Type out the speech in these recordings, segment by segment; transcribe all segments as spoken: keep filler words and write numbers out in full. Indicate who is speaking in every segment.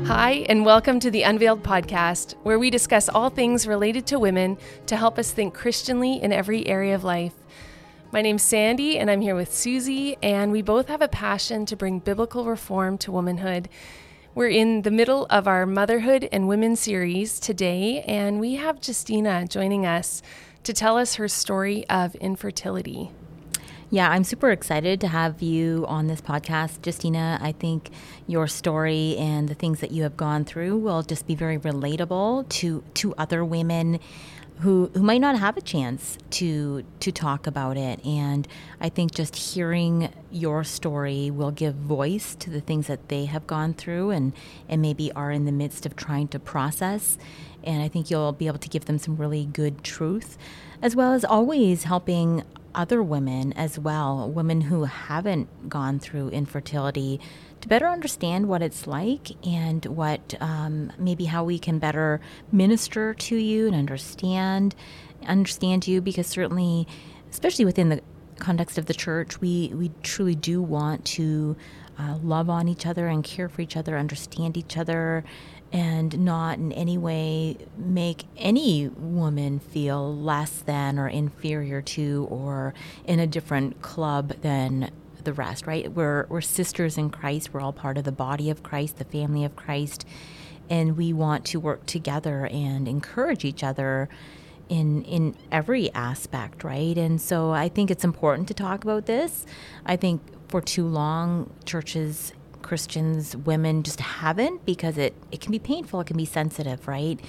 Speaker 1: Hi, and welcome to the Unveiled podcast, where we discuss all things related to women to help us think Christianly in every area of life. My name's Sandy, and I'm here with Susie, and we both have a passion to bring biblical reform to womanhood. We're in the middle of our Motherhood and Women series today, and we have Justina joining us to tell us her story of infertility.
Speaker 2: Yeah, I'm super excited to have you on this podcast, Justina. I think your story and the things that you have gone through will just be very relatable to to other women who who might not have a chance to to talk about it. And I think just hearing your story will give voice to the things that they have gone through and, and maybe are in the midst of trying to process. And I think you'll be able to give them some really good truth, as well as always helping other women as well, women who haven't gone through infertility, to better understand what it's like and what um, maybe how we can better minister to you and understand understand you, because certainly, especially within the context of the church, we, we truly do want to uh, love on each other and care for each other, understand each other, and not in any way make any woman feel less than or inferior to or in a different club than the rest, right? We're we're sisters in Christ. We're all part of the body of Christ, the family of Christ, and we want to work together and encourage each other in in every aspect, right? And so I think it's important to talk about this. I think for too long, churches, Christians, women just haven't, because it, it can be painful, it can be sensitive, right?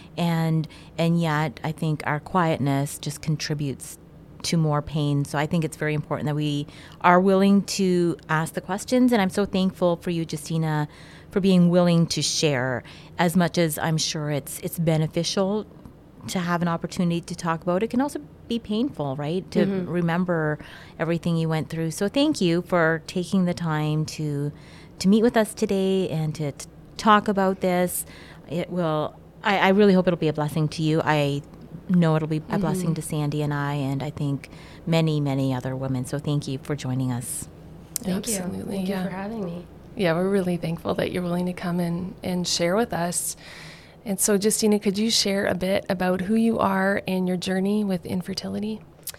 Speaker 2: And and yet I think our quietness just contributes to more pain. So I think it's very important that we are willing to ask the questions. And I'm so thankful for you, Justina, for being willing to share, as much as I'm sure it's it's beneficial to have an opportunity to talk about it. It can also be painful, right? To mm-hmm. remember everything you went through. So thank you for taking the time to to meet with us today and to, to talk about this. It will, I, I really hope it'll be a blessing to you. I know it'll be a mm-hmm. blessing to Sandy and I, and I think many, many other women. So thank you for joining us.
Speaker 3: Thank
Speaker 1: Absolutely.
Speaker 3: you. Thank
Speaker 1: yeah.
Speaker 3: you for having me.
Speaker 1: Yeah, we're really thankful that you're willing to come and, and share with us. And so, Justina, could you share a bit about who you are and your journey with infertility?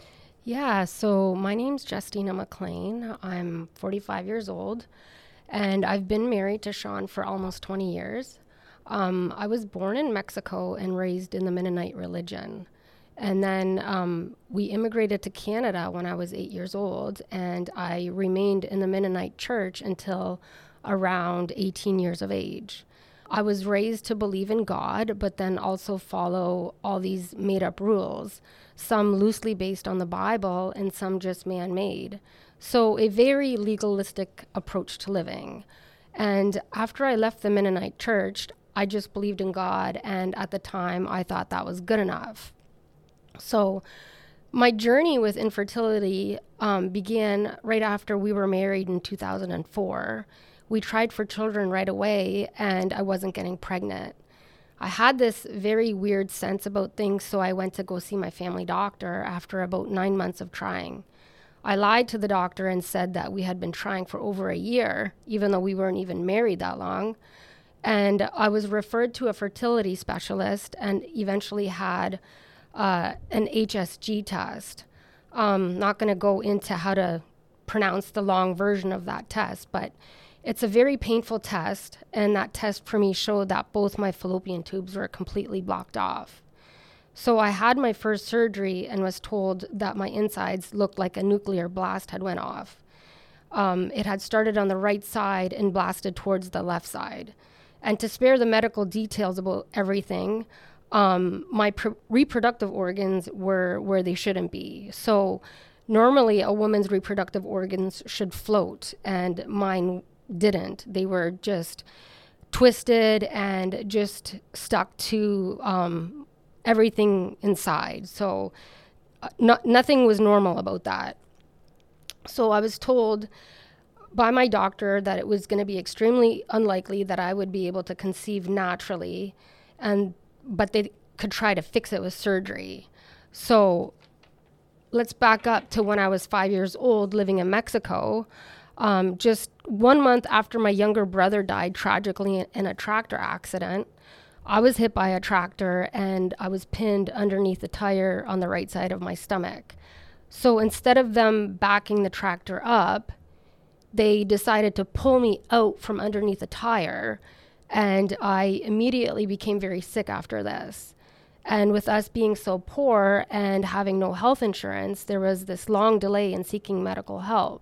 Speaker 3: Yeah, so my name's Justina McLean. I'm forty-five years old, and I've been married to Sean for almost twenty years. Um, I was born in Mexico and raised in the Mennonite religion. And then um, we immigrated to Canada when I was eight years old, and I remained in the Mennonite church until around eighteen years of age. I was raised to believe in God, but then also follow all these made-up rules, some loosely based on the Bible and some just man-made. So a very legalistic approach to living. And after I left the Mennonite church, I just believed in God, and at the time I thought that was good enough. So my journey with infertility um, began right after we were married in two thousand four. We tried for children right away, and I wasn't getting pregnant. I had this very weird sense about things, so I went to go see my family doctor after about nine months of trying. I lied to the doctor and said that we had been trying for over a year, even though we weren't even married that long. And I was referred to a fertility specialist and eventually had uh, an H S G test. Um, not going to go into how to pronounce the long version of that test, but it's a very painful test, and that test for me showed that both my fallopian tubes were completely blocked off. So I had my first surgery and was told that my insides looked like a nuclear blast had went off. Um, it had started on the right side and blasted towards the left side. And to spare the medical details about everything, um, my pr- reproductive organs were where they shouldn't be. So normally a woman's reproductive organs should float, and mine didn't. They were just twisted and just stuck to um, everything inside. So uh, no, nothing was normal about that. So I was told by my doctor that it was going to be extremely unlikely that I would be able to conceive naturally, and but they could try to fix it with surgery. So let's back up to when I was five years old living in Mexico. Um, just one month after my younger brother died tragically in, in a tractor accident, I was hit by a tractor and I was pinned underneath the tire on the right side of my stomach. So instead of them backing the tractor up, they decided to pull me out from underneath the tire, and I immediately became very sick after this. And with us being so poor and having no health insurance, there was this long delay in seeking medical help.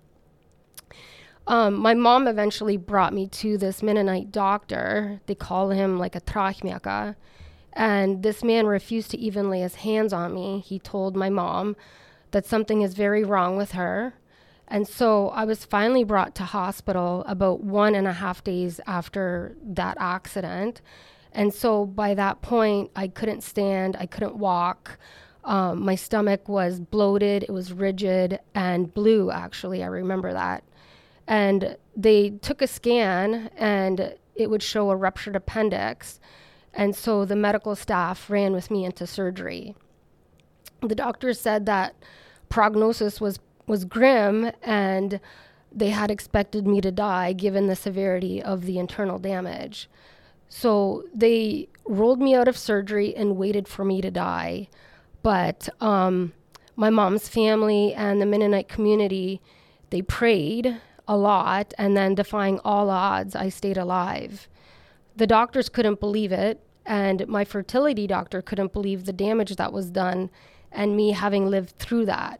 Speaker 3: Um, my mom eventually brought me to this Mennonite doctor. They call him like a trachmiaka. And this man refused to even lay his hands on me. He told my mom that something is very wrong with her. And so I was finally brought to hospital about one and a half days after that accident. And so by that point, I couldn't stand, I couldn't walk. Um, my stomach was bloated, it was rigid and blue, actually, I remember that. And they took a scan and it would show a ruptured appendix. And so the medical staff ran with me into surgery. The doctor said that prognosis was, was grim and they had expected me to die given the severity of the internal damage. So they rolled me out of surgery and waited for me to die. But um, my mom's family and the Mennonite community, they prayed a lot, and then defying all odds, I stayed alive. The doctors couldn't believe it, and my fertility doctor couldn't believe the damage that was done and me having lived through that.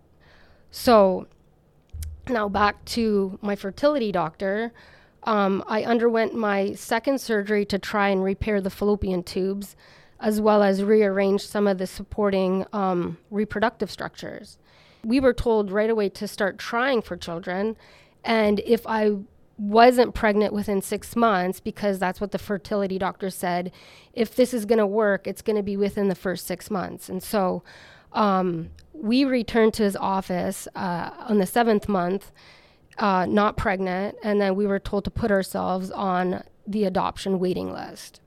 Speaker 3: So now back to my fertility doctor. Um, I underwent my second surgery to try and repair the fallopian tubes, as well as rearrange some of the supporting um, reproductive structures. We were told right away to start trying for children, and if I wasn't pregnant within six months, because that's what the fertility doctor said, if this is going to work, it's going to be within the first six months. And so um, we returned to his office uh, on the seventh month, uh, not pregnant, and then we were told to put ourselves on the adoption waiting list.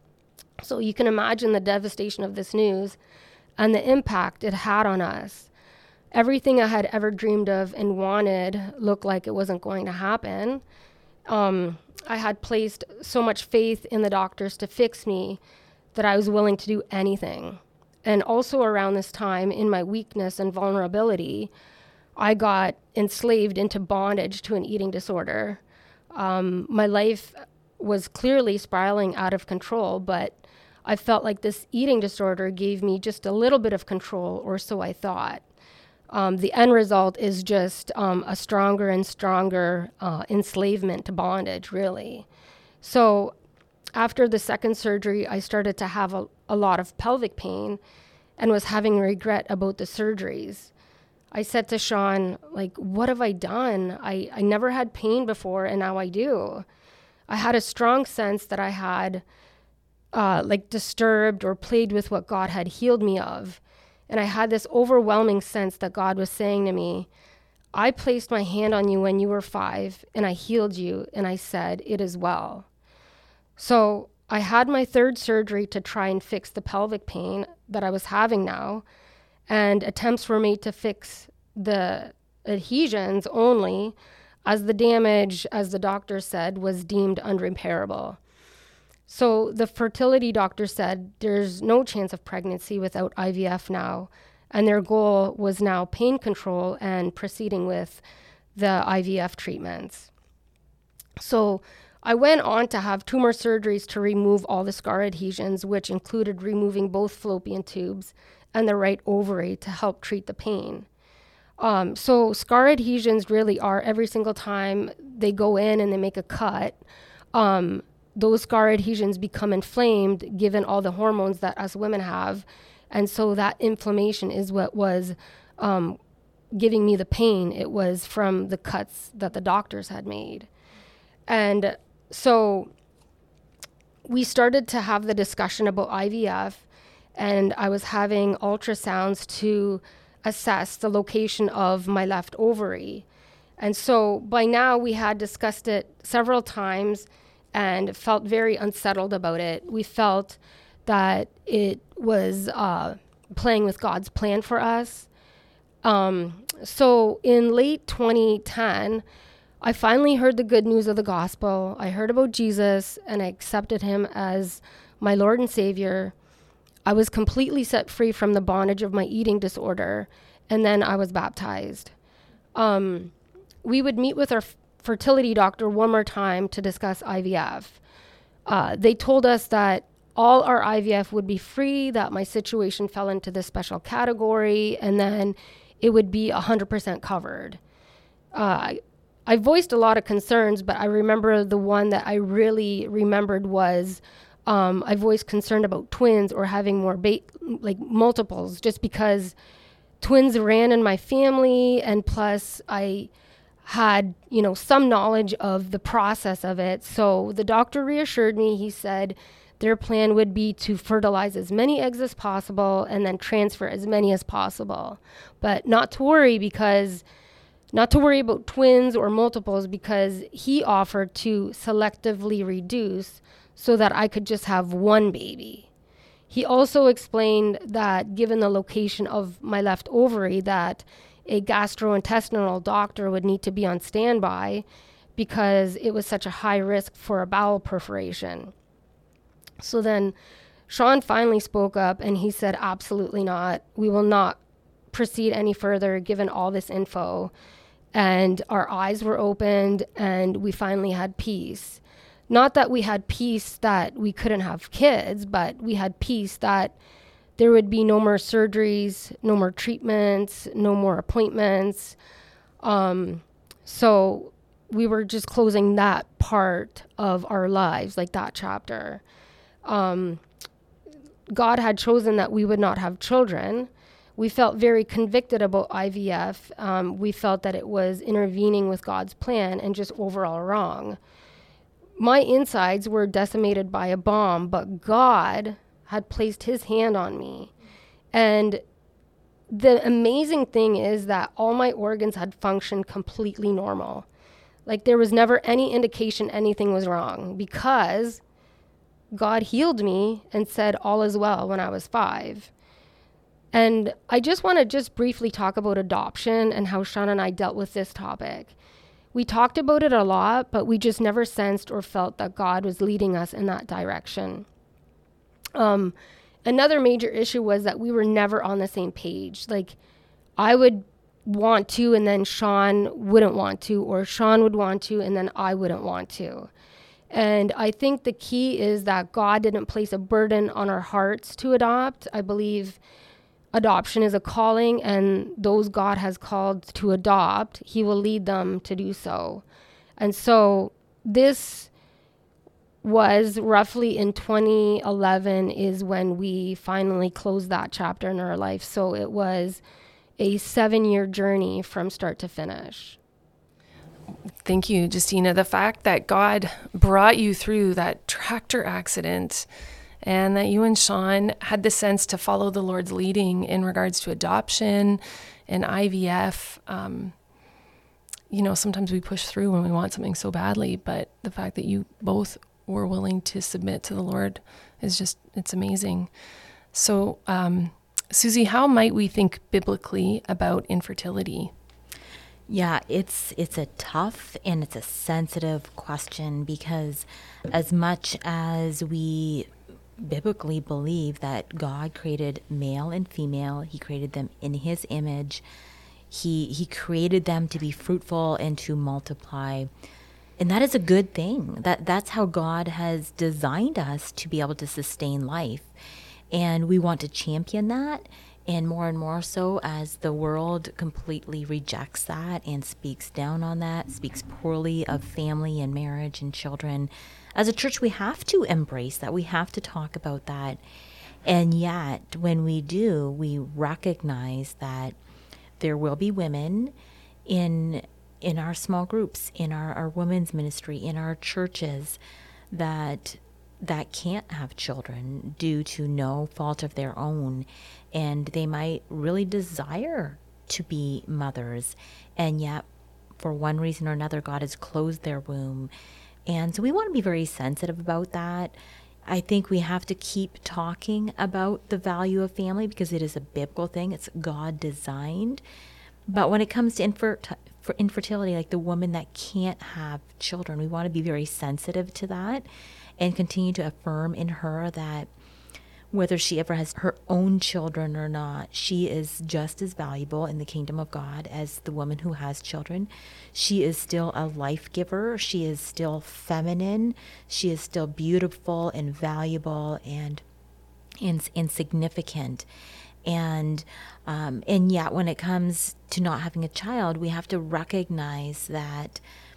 Speaker 3: So you can imagine the devastation of this news and the impact it had on us. Everything I had ever dreamed of and wanted looked like it wasn't going to happen. Um, I had placed so much faith in the doctors to fix me that I was willing to do anything. And also around this time, in my weakness and vulnerability, I got enslaved into bondage to an eating disorder. Um, my life was clearly spiraling out of control, but I felt like this eating disorder gave me just a little bit of control, or so I thought. Um, the end result is just um, a stronger and stronger uh, enslavement to bondage, really. So after the second surgery, I started to have a, a lot of pelvic pain and was having regret about the surgeries. I said to Sean, like, what have I done? I, I never had pain before, and now I do. I had a strong sense that I had uh, like disturbed or played with what God had healed me of. And I had this overwhelming sense that God was saying to me, I placed my hand on you when you were five, and I healed you, and I said, it is well. So I had my third surgery to try and fix the pelvic pain that I was having now, and attempts were made to fix the adhesions only, as the damage, as the doctor said, was deemed unrepairable. So the fertility doctor said there's no chance of pregnancy without I V F now, and their goal was now pain control and proceeding with the I V F treatments. So I went on to have two more surgeries to remove all the scar adhesions, which included removing both fallopian tubes and the right ovary to help treat the pain. Um, so scar adhesions really are, every single time they go in and they make a cut, um, those scar adhesions become inflamed given all the hormones that us women have. And so that inflammation is what was um, giving me the pain. It was from the cuts that the doctors had made. And so we started to have the discussion about I V F, and I was having ultrasounds to assess the location of my left ovary. And so by now we had discussed it several times and felt very unsettled about it. We felt that it was uh, playing with God's plan for us. Um, so in late twenty ten, I finally heard the good news of the gospel. I heard about Jesus and I accepted him as my Lord and Savior. I was completely set free from the bondage of my eating disorder, and then I was baptized. Um, we would meet with our f- fertility doctor one more time to discuss I V F. Uh, they told us that all our I V F would be free, that my situation fell into this special category, and then it would be one hundred percent covered. Uh, I voiced a lot of concerns, but I remember the one that I really remembered was um, I voiced concern about twins or having more ba- like multiples, just because twins ran in my family, and plus I had, you know, some knowledge of the process of it. So the doctor reassured me. He said their plan would be to fertilize as many eggs as possible and then transfer as many as possible, but not to worry because Not to worry about twins or multiples, because he offered to selectively reduce so that I could just have one baby. He also explained that given the location of my left ovary, that a gastrointestinal doctor would need to be on standby because it was such a high risk for a bowel perforation. So then Sean finally spoke up and he said, absolutely not. We will not proceed any further given all this info. And our eyes were opened and we finally had peace. Not that we had peace that we couldn't have kids, but we had peace that there would be no more surgeries, no more treatments, no more appointments. Um, so we were just closing that part of our lives, like that chapter. Um, God had chosen that we would not have children. We felt very convicted about I V F. Um, we felt that it was intervening with God's plan and just overall wrong. My insides were decimated by a bomb, but God had placed his hand on me. And the amazing thing is that all my organs had functioned completely normal. Like there was never any indication anything was wrong, because God healed me and said all is well when I was five. And I just want to just briefly talk about adoption and how Sean and I dealt with this topic. We talked about it a lot, but we just never sensed or felt that God was leading us in that direction. Um, another major issue was that we were never on the same page. Like I would want to, and then Sean wouldn't want to, or Sean would want to, and then I wouldn't want to. And I think the key is that God didn't place a burden on our hearts to adopt. I believe adoption is a calling, and those God has called to adopt, he will lead them to do so. And so this was roughly in twenty eleven is when we finally closed that chapter in our life. So it was a seven-year journey from start to finish.
Speaker 1: Thank you, Justina. The fact that God brought you through that tractor accident and that you and Sean had the sense to follow the Lord's leading in regards to adoption and I V F. Um, you know, sometimes we push through when we want something so badly, but the fact that you both were willing to submit to the Lord is just, it's amazing. So, um, Susie, how might we think biblically about infertility?
Speaker 2: Yeah, it's it's a tough and it's a sensitive question, because as much as we biblically believe that God created male and female, he created them in his image, he he created them to be fruitful and to multiply, and that is a good thing. That that's how God has designed us to be able to sustain life, and we want to champion that. And more and more so as the world completely rejects that and speaks down on that, speaks poorly of family and marriage and children. As a church, we have to embrace that. We have to talk about that. And yet, when we do, we recognize that there will be women in in our small groups, in our, our women's ministry, in our churches, that that can't have children due to no fault of their own, and they might really desire to be mothers, and yet for one reason or another God has closed their womb. And so we want to be very sensitive about that. I think we have to keep talking about the value of family because it is a biblical thing. It's God designed. But when it comes to infer- for infertility, like the woman that can't have children. We want to be very sensitive to that and continue to affirm in her that whether she ever has her own children or not, she is just as valuable in the kingdom of God as the woman who has children. She is still a life giver. She is still feminine. She is still beautiful and valuable and, and, and significant. And um, and yet when it comes to not having a child, we have to recognize that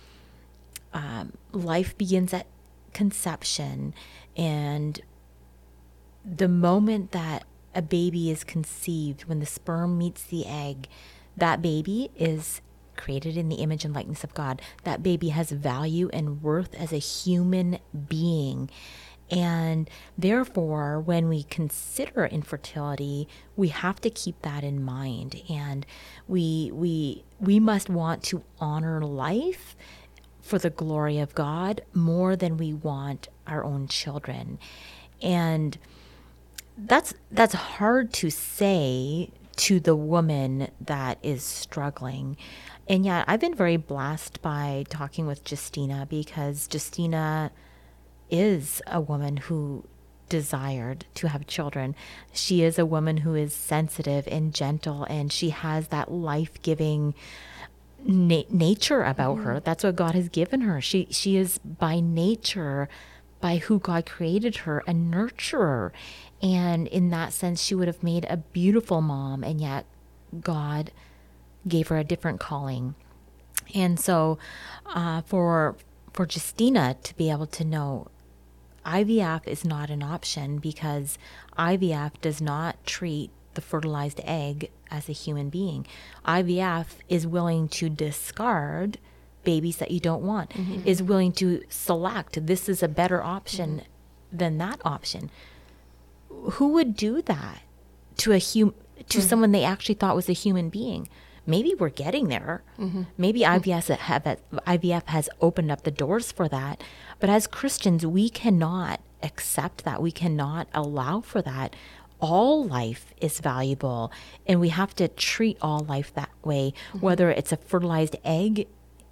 Speaker 2: um, life begins at conception, and the moment that a baby is conceived, when the sperm meets the egg, that baby is created in the image and likeness of God. That baby has value and worth as a human being. And therefore, when we consider infertility, we have to keep that in mind. And we we we must want to honor life for the glory of God more than we want our own children. And that's that's hard to say to the woman that is struggling. And yet I've been very blessed by talking with Justina, because Justina is a woman who desired to have children. She is a woman who is sensitive and gentle, and she has that life-giving na- nature about mm-hmm. her. That's what God has given her. She she is by nature, by who God created her, a nurturer. And in that sense, she would have made a beautiful mom, and yet God gave her a different calling. And so uh, for for Justina to be able to know I V F is not an option, because I V F does not treat the fertilized egg as a human being. I V F is willing to discard babies that you don't want, mm-hmm. is willing to select, this is a better option mm-hmm. than that option. Who would do that to a hum- to mm-hmm. someone they actually thought was a human being? Maybe we're getting there. Mm-hmm. Maybe I V F, have, I V F has opened up the doors for that. But as Christians, we cannot accept that. We cannot allow for that. All life is valuable, and we have to treat all life that way, mm-hmm. whether it's a fertilized egg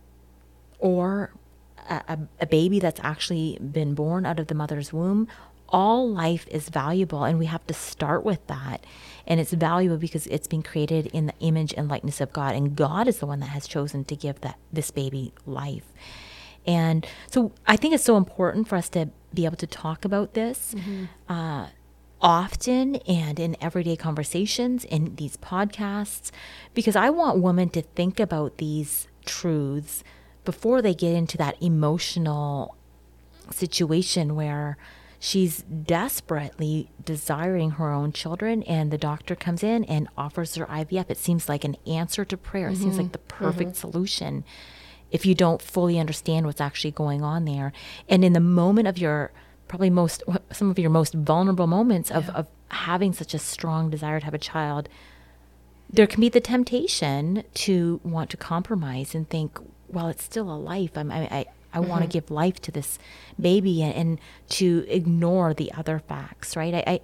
Speaker 2: or a, a, a baby that's actually been born out of the mother's womb. All life is valuable, and we have to start with that. And it's valuable because it's been created in the image and likeness of God, and God is the one that has chosen to give that this baby life. And so I think it's so important for us to be able to talk about this mm-hmm. uh, often and in everyday conversations, in these podcasts, because I want women to think about these truths before they get into that emotional situation where she's desperately desiring her own children, and the doctor comes in and offers her I V F. It seems like an answer to prayer. Mm-hmm. It seems like the perfect mm-hmm. solution if you don't fully understand what's actually going on there. And in the moment of your, probably most, some of your most vulnerable moments of, yeah. of having such a strong desire to have a child, there can be the temptation to want to compromise and think, well, it's still a life. I'm, I, I I mm-hmm. want to give life to this baby, and, and to ignore the other facts, right? I,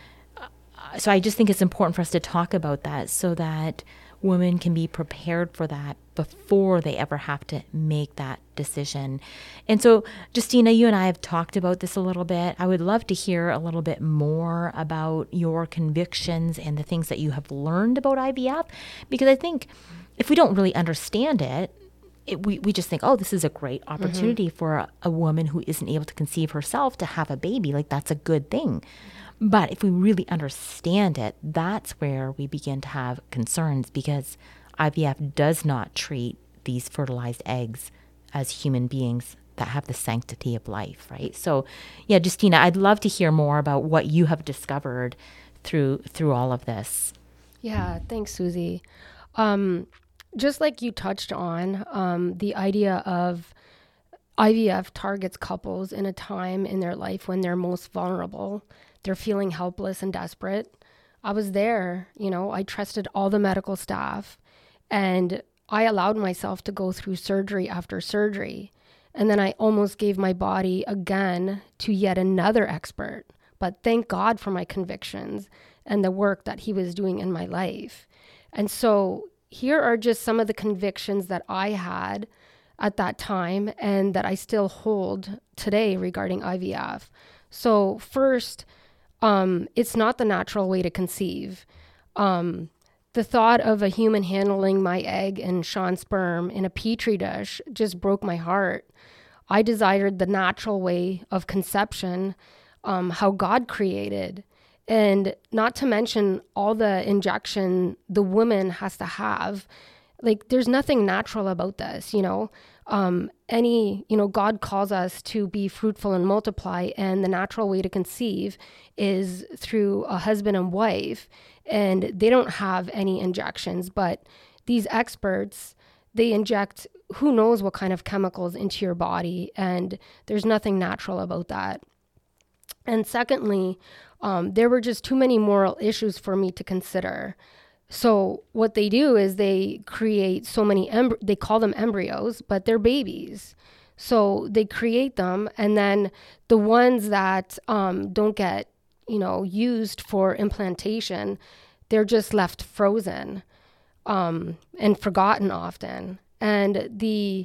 Speaker 2: I, so I just think it's important for us to talk about that so that women can be prepared for that before they ever have to make that decision. And so, Justina, you and I have talked about this a little bit. I would love to hear a little bit more about your convictions and the things that you have learned about I V F, because I think if we don't really understand it, It, we, we just think, oh, this is a great opportunity mm-hmm. for a, a woman who isn't able to conceive herself to have a baby. Like, that's a good thing. But if we really understand it, that's where we begin to have concerns, because I V F does not treat these fertilized eggs as human beings that have the sanctity of life, right? So, yeah, Justina, I'd love to hear more about what you have discovered through through all of this.
Speaker 3: Yeah, thanks, Susie. Um, Just like you touched on, um, the idea of I V F targets couples in a time in their life when they're most vulnerable. They're feeling helpless and desperate. I was there, you know, I trusted all the medical staff, and I allowed myself to go through surgery after surgery. And then I almost gave my body again to yet another expert. But thank God for my convictions and the work that he was doing in my life. And so here are just some of the convictions that I had at that time and that I still hold today regarding I V F. So first, um, it's not the natural way to conceive. Um, the thought of a human handling my egg and Sean's sperm in a petri dish just broke my heart. I desired the natural way of conception, um, how God created, and not to mention all the injection the woman has to have. Like, there's nothing natural about this, you know. Um, any, you know, God calls us to be fruitful and multiply, and the natural way to conceive is through a husband and wife, and they don't have any injections, but these experts, they inject who knows what kind of chemicals into your body, and there's nothing natural about that. And secondly, um, there were just too many moral issues for me to consider. So what they do is they create so many, em- they call them embryos, but they're babies. So they create them, and then the ones that um, don't get, you know, used for implantation, they're just left frozen um, and forgotten often. And the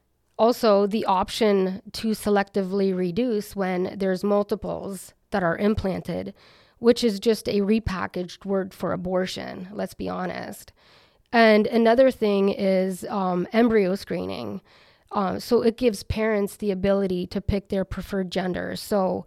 Speaker 3: also the option to selectively reduce when there's multiples that are implanted, which is just a repackaged word for abortion, let's be honest. And another thing is um, embryo screening. Uh, so it gives parents the ability to pick their preferred gender. So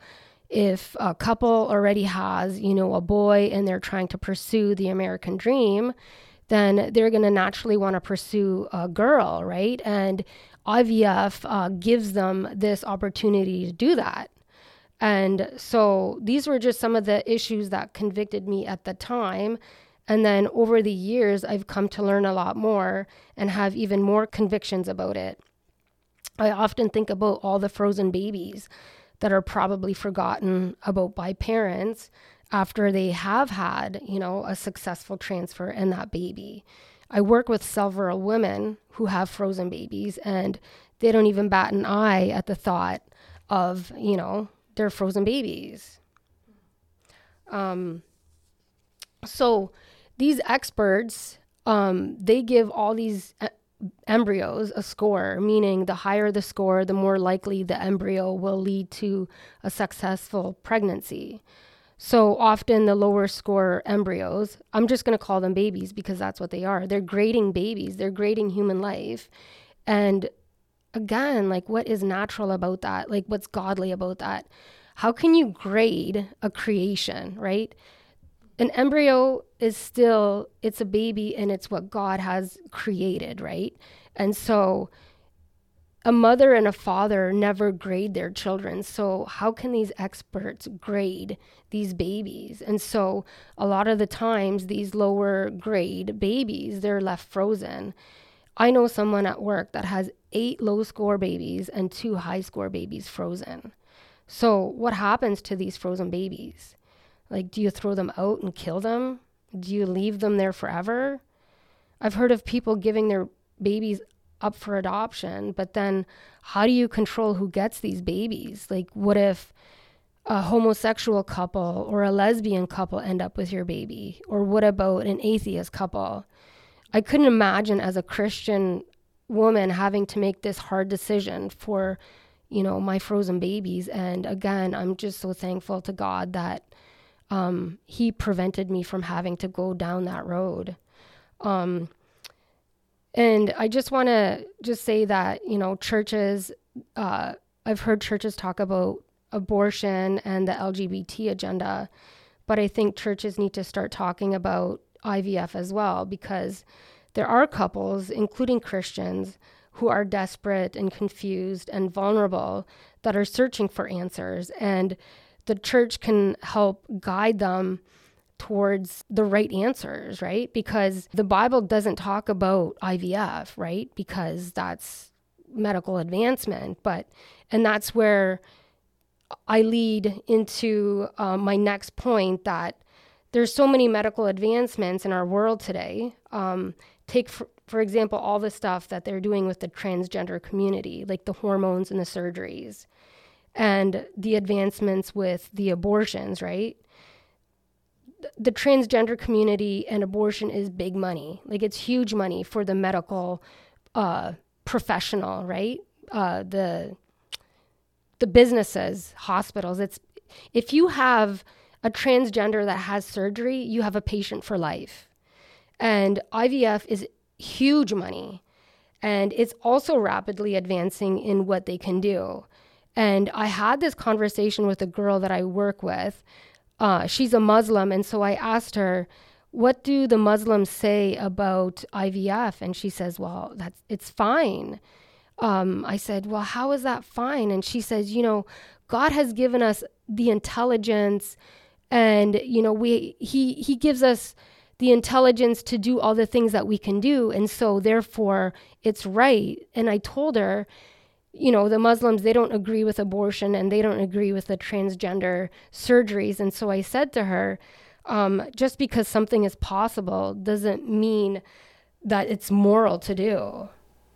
Speaker 3: if a couple already has, you know, a boy and they're trying to pursue the American dream, then they're going to naturally want to pursue a girl, right? And I V F uh, gives them this opportunity to do that. And so these were just some of the issues that convicted me at the time. And then over the years, I've come to learn a lot more and have even more convictions about it. I often think about all the frozen babies that are probably forgotten about by parents after they have had, you know, a successful transfer in that baby. I work with several women who have frozen babies, and they don't even bat an eye at the thought of, you know, their frozen babies. Um, so these experts, um, they give all these e- embryos a score, meaning the higher the score, the more likely the embryo will lead to a successful pregnancy. So often the lower score embryos, I'm just going to call them babies because that's what they are. They're grading babies. They're grading human life. And again, like, what is natural about that? Like, what's godly about that? How can you grade a creation, right? An embryo is still, it's a baby and it's what God has created, right? And so a mother and a father never grade their children. So how can these experts grade these babies? And so a lot of the times these lower grade babies, they're left frozen. I know someone at work that has eight low score babies and two high score babies frozen. So what happens to these frozen babies? Like, do you throw them out and kill them? Do you leave them there forever? I've heard of people giving their babies up for adoption, but then how do you control who gets these babies? Like, what if a homosexual couple or a lesbian couple end up with your baby? Or what about an atheist couple? I couldn't imagine as a Christian woman having to make this hard decision for, you know, my frozen babies. And again, I'm just so thankful to God that um, he prevented me from having to go down that road. Um, and I just want to just say that, you know, churches, uh, I've heard churches talk about abortion and the L G B T agenda, but I think churches need to start talking about I V F as well, because there are couples, including Christians, who are desperate and confused and vulnerable that are searching for answers, and the church can help guide them towards the right answers, right? Because the Bible doesn't talk about I V F, right? Because that's medical advancement, but, and that's where I lead into uh, my next point, that there's so many medical advancements in our world today. Um, take, for, for example, all the stuff that they're doing with the transgender community, like the hormones and the surgeries, and the advancements with the abortions, right? the transgender community and abortion is big money. Like, it's huge money for the medical uh, professional, right? Uh, the the businesses, hospitals. It's if you have a transgender that has surgery, you have a patient for life. And I V F is huge money. And it's also rapidly advancing in what they can do. And I had this conversation with a girl that I work with. Uh, she's a Muslim. And so I asked her, what do the Muslims say about I V F? And she says, well, that's it's fine. Um, I said, well, how is that fine? And she says, you know, God has given us the intelligence, and, you know, we he he gives us the intelligence to do all the things that we can do. And so therefore it's right. And I told her, you know, the Muslims, they don't agree with abortion and they don't agree with the transgender surgeries. And so I said to her, um, just because something is possible doesn't mean that it's moral to do.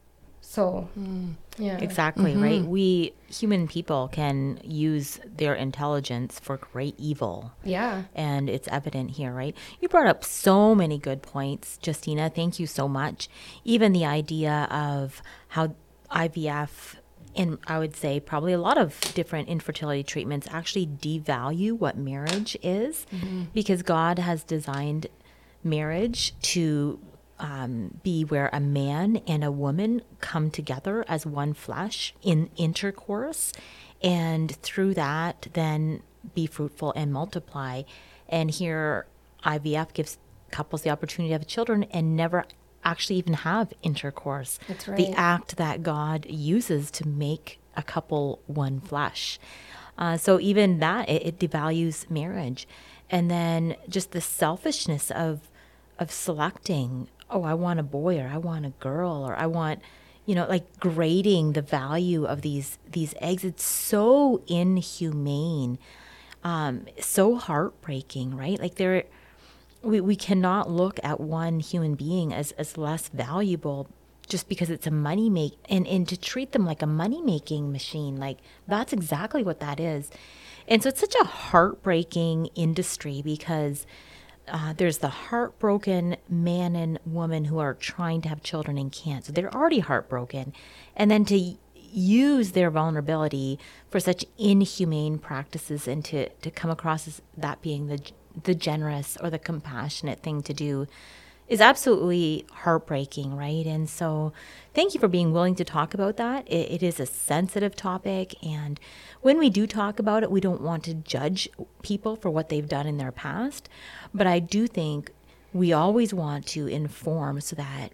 Speaker 3: So, mm. yeah.
Speaker 2: Exactly,
Speaker 1: mm-hmm.
Speaker 2: right? We human people can use their intelligence for great evil.
Speaker 3: Yeah.
Speaker 2: And it's evident here, right? You brought up so many good points, Justina. Thank you so much. Even the idea of how I V F, and I would say probably a lot of different infertility treatments, actually devalue what marriage is, mm-hmm. because God has designed marriage to Um, be where a man and a woman come together as one flesh in intercourse, and through that then be fruitful and multiply. And here I V F gives couples the opportunity to have children and never actually even have intercourse.
Speaker 3: That's right.
Speaker 2: The act that God uses to make a couple one flesh. Uh, so even that, it, it devalues marriage. And then just the selfishness of of selecting, oh, I want a boy, or I want a girl, or I want, you know, like grading the value of these these eggs. It's so inhumane, um, so heartbreaking, right? Like there, we, we cannot look at one human being as, as less valuable just because it's a money make, and, and to treat them like a money making machine. Like that's exactly what that is. And so it's such a heartbreaking industry because Uh, there's the heartbroken man and woman who are trying to have children and can't. So they're already heartbroken. And then to y- use their vulnerability for such inhumane practices and to, to come across as that being the the generous or the compassionate thing to do is absolutely heartbreaking, right? And so thank you for being willing to talk about that. It, it is a sensitive topic, and when we do talk about it, we don't want to judge people for what they've done in their past, but I do think we always want to inform so that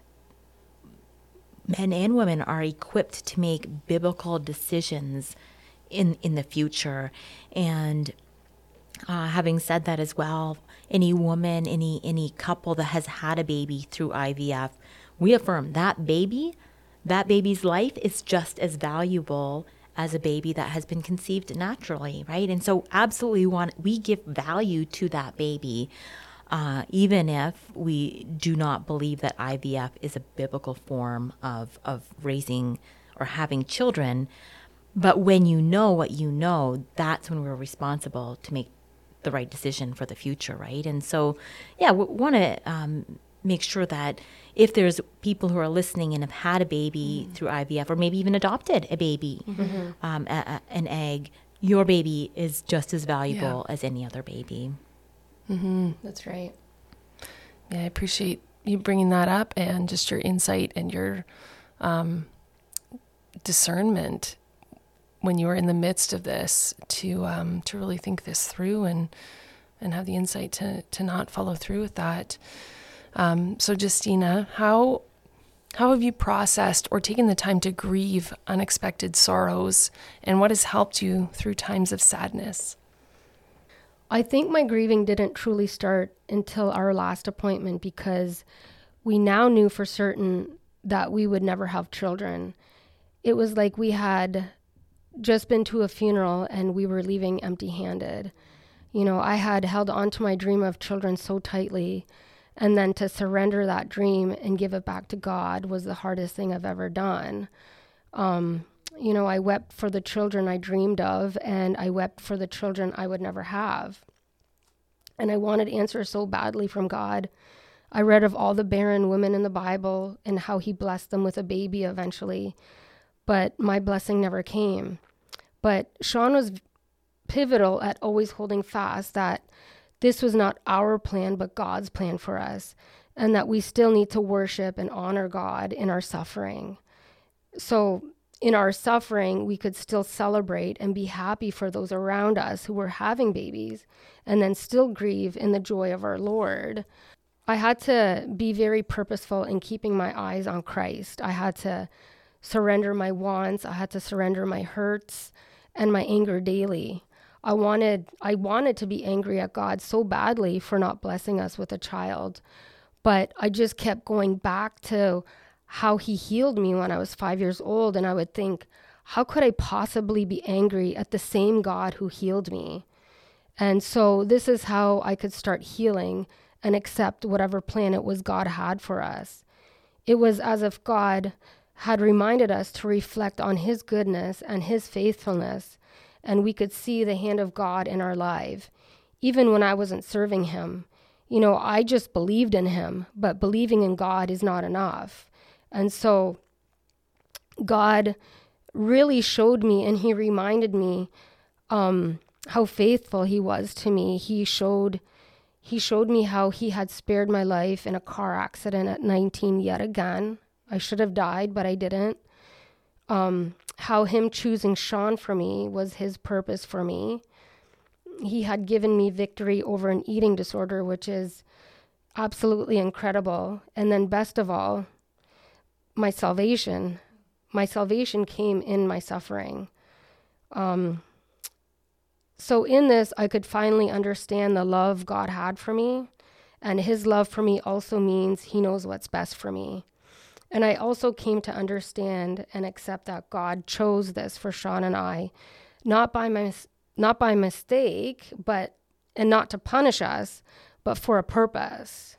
Speaker 2: men and women are equipped to make biblical decisions in, in the future. And Uh, having said that as well, any woman, any any couple that has had a baby through I V F, we affirm that baby, that baby's life is just as valuable as a baby that has been conceived naturally, right? And so absolutely want we give value to that baby, uh, even if we do not believe that I V F is a biblical form of, of raising or having children. But when you know what you know, that's when we're responsible to make the right decision for the future, right? And so, yeah, we want to um, make sure that if there's people who are listening and have had a baby mm-hmm. through I V F, or maybe even adopted a baby, mm-hmm. um, a, a, an egg, your baby is just as valuable yeah. as any other baby.
Speaker 3: Mm-hmm. That's right.
Speaker 1: Yeah, I appreciate you bringing that up and just your insight and your um, discernment when you were in the midst of this to um, to really think this through and and have the insight to to not follow through with that. Um, so Justina, how how have you processed or taken the time to grieve unexpected sorrows, and what has helped you through times of sadness?
Speaker 3: I think my grieving didn't truly start until our last appointment, because we now knew for certain that we would never have children. It was like we had just been to a funeral and we were leaving empty-handed. You know, I had held on to my dream of children so tightly, and then to surrender that dream and give it back to God was the hardest thing I've ever done. Um, you know, I wept for the children I dreamed of, and I wept for the children I would never have. And I wanted answers so badly from God. I read of all the barren women in the Bible and how he blessed them with a baby eventually, but my blessing never came. But Sean was pivotal at always holding fast that this was not our plan, but God's plan for us, and that we still need to worship and honor God in our suffering. So in our suffering, we could still celebrate and be happy for those around us who were having babies, and then still grieve in the joy of our Lord. I had to be very purposeful in keeping my eyes on Christ. I had to surrender my wants. I had to surrender my hurts and my anger daily. I wanted, I wanted to be angry at God so badly for not blessing us with a child, but I just kept going back to how he healed me when I was five years old. And I would think, how could I possibly be angry at the same God who healed me? And so this is how I could start healing and accept whatever plan it was God had for us. It was as if God had reminded us to reflect on his goodness and his faithfulness, and we could see the hand of God in our life, even when I wasn't serving him. You know, I just believed in him, but believing in God is not enough. And so God really showed me, and he reminded me um, how faithful he was to me. He showed He showed me how he had spared my life in a car accident at nineteen yet again. I should have died, but I didn't. Um, how him choosing Sean for me was his purpose for me. He had given me victory over an eating disorder, which is absolutely incredible. And then best of all, my salvation. My salvation came in my suffering. Um, So in this, I could finally understand the love God had for me. And his love for me also means he knows what's best for me. And I also came to understand and accept that God chose this for Sean and I, not by my, not by mistake, but, and not to punish us, but for a purpose.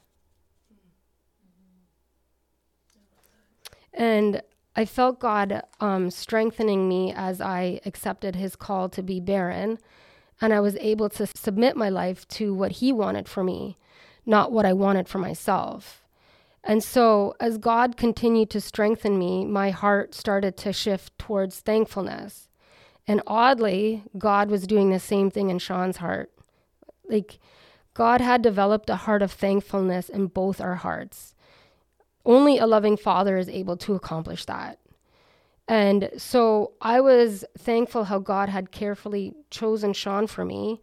Speaker 3: And I felt God um, strengthening me as I accepted his call to be barren. And I was able to submit my life to what he wanted for me, not what I wanted for myself. And so as God continued to strengthen me, my heart started to shift towards thankfulness. And oddly, God was doing the same thing in Sean's heart. Like, God had developed a heart of thankfulness in both our hearts. Only a loving father is able to accomplish that. And so I was thankful how God had carefully chosen Sean for me,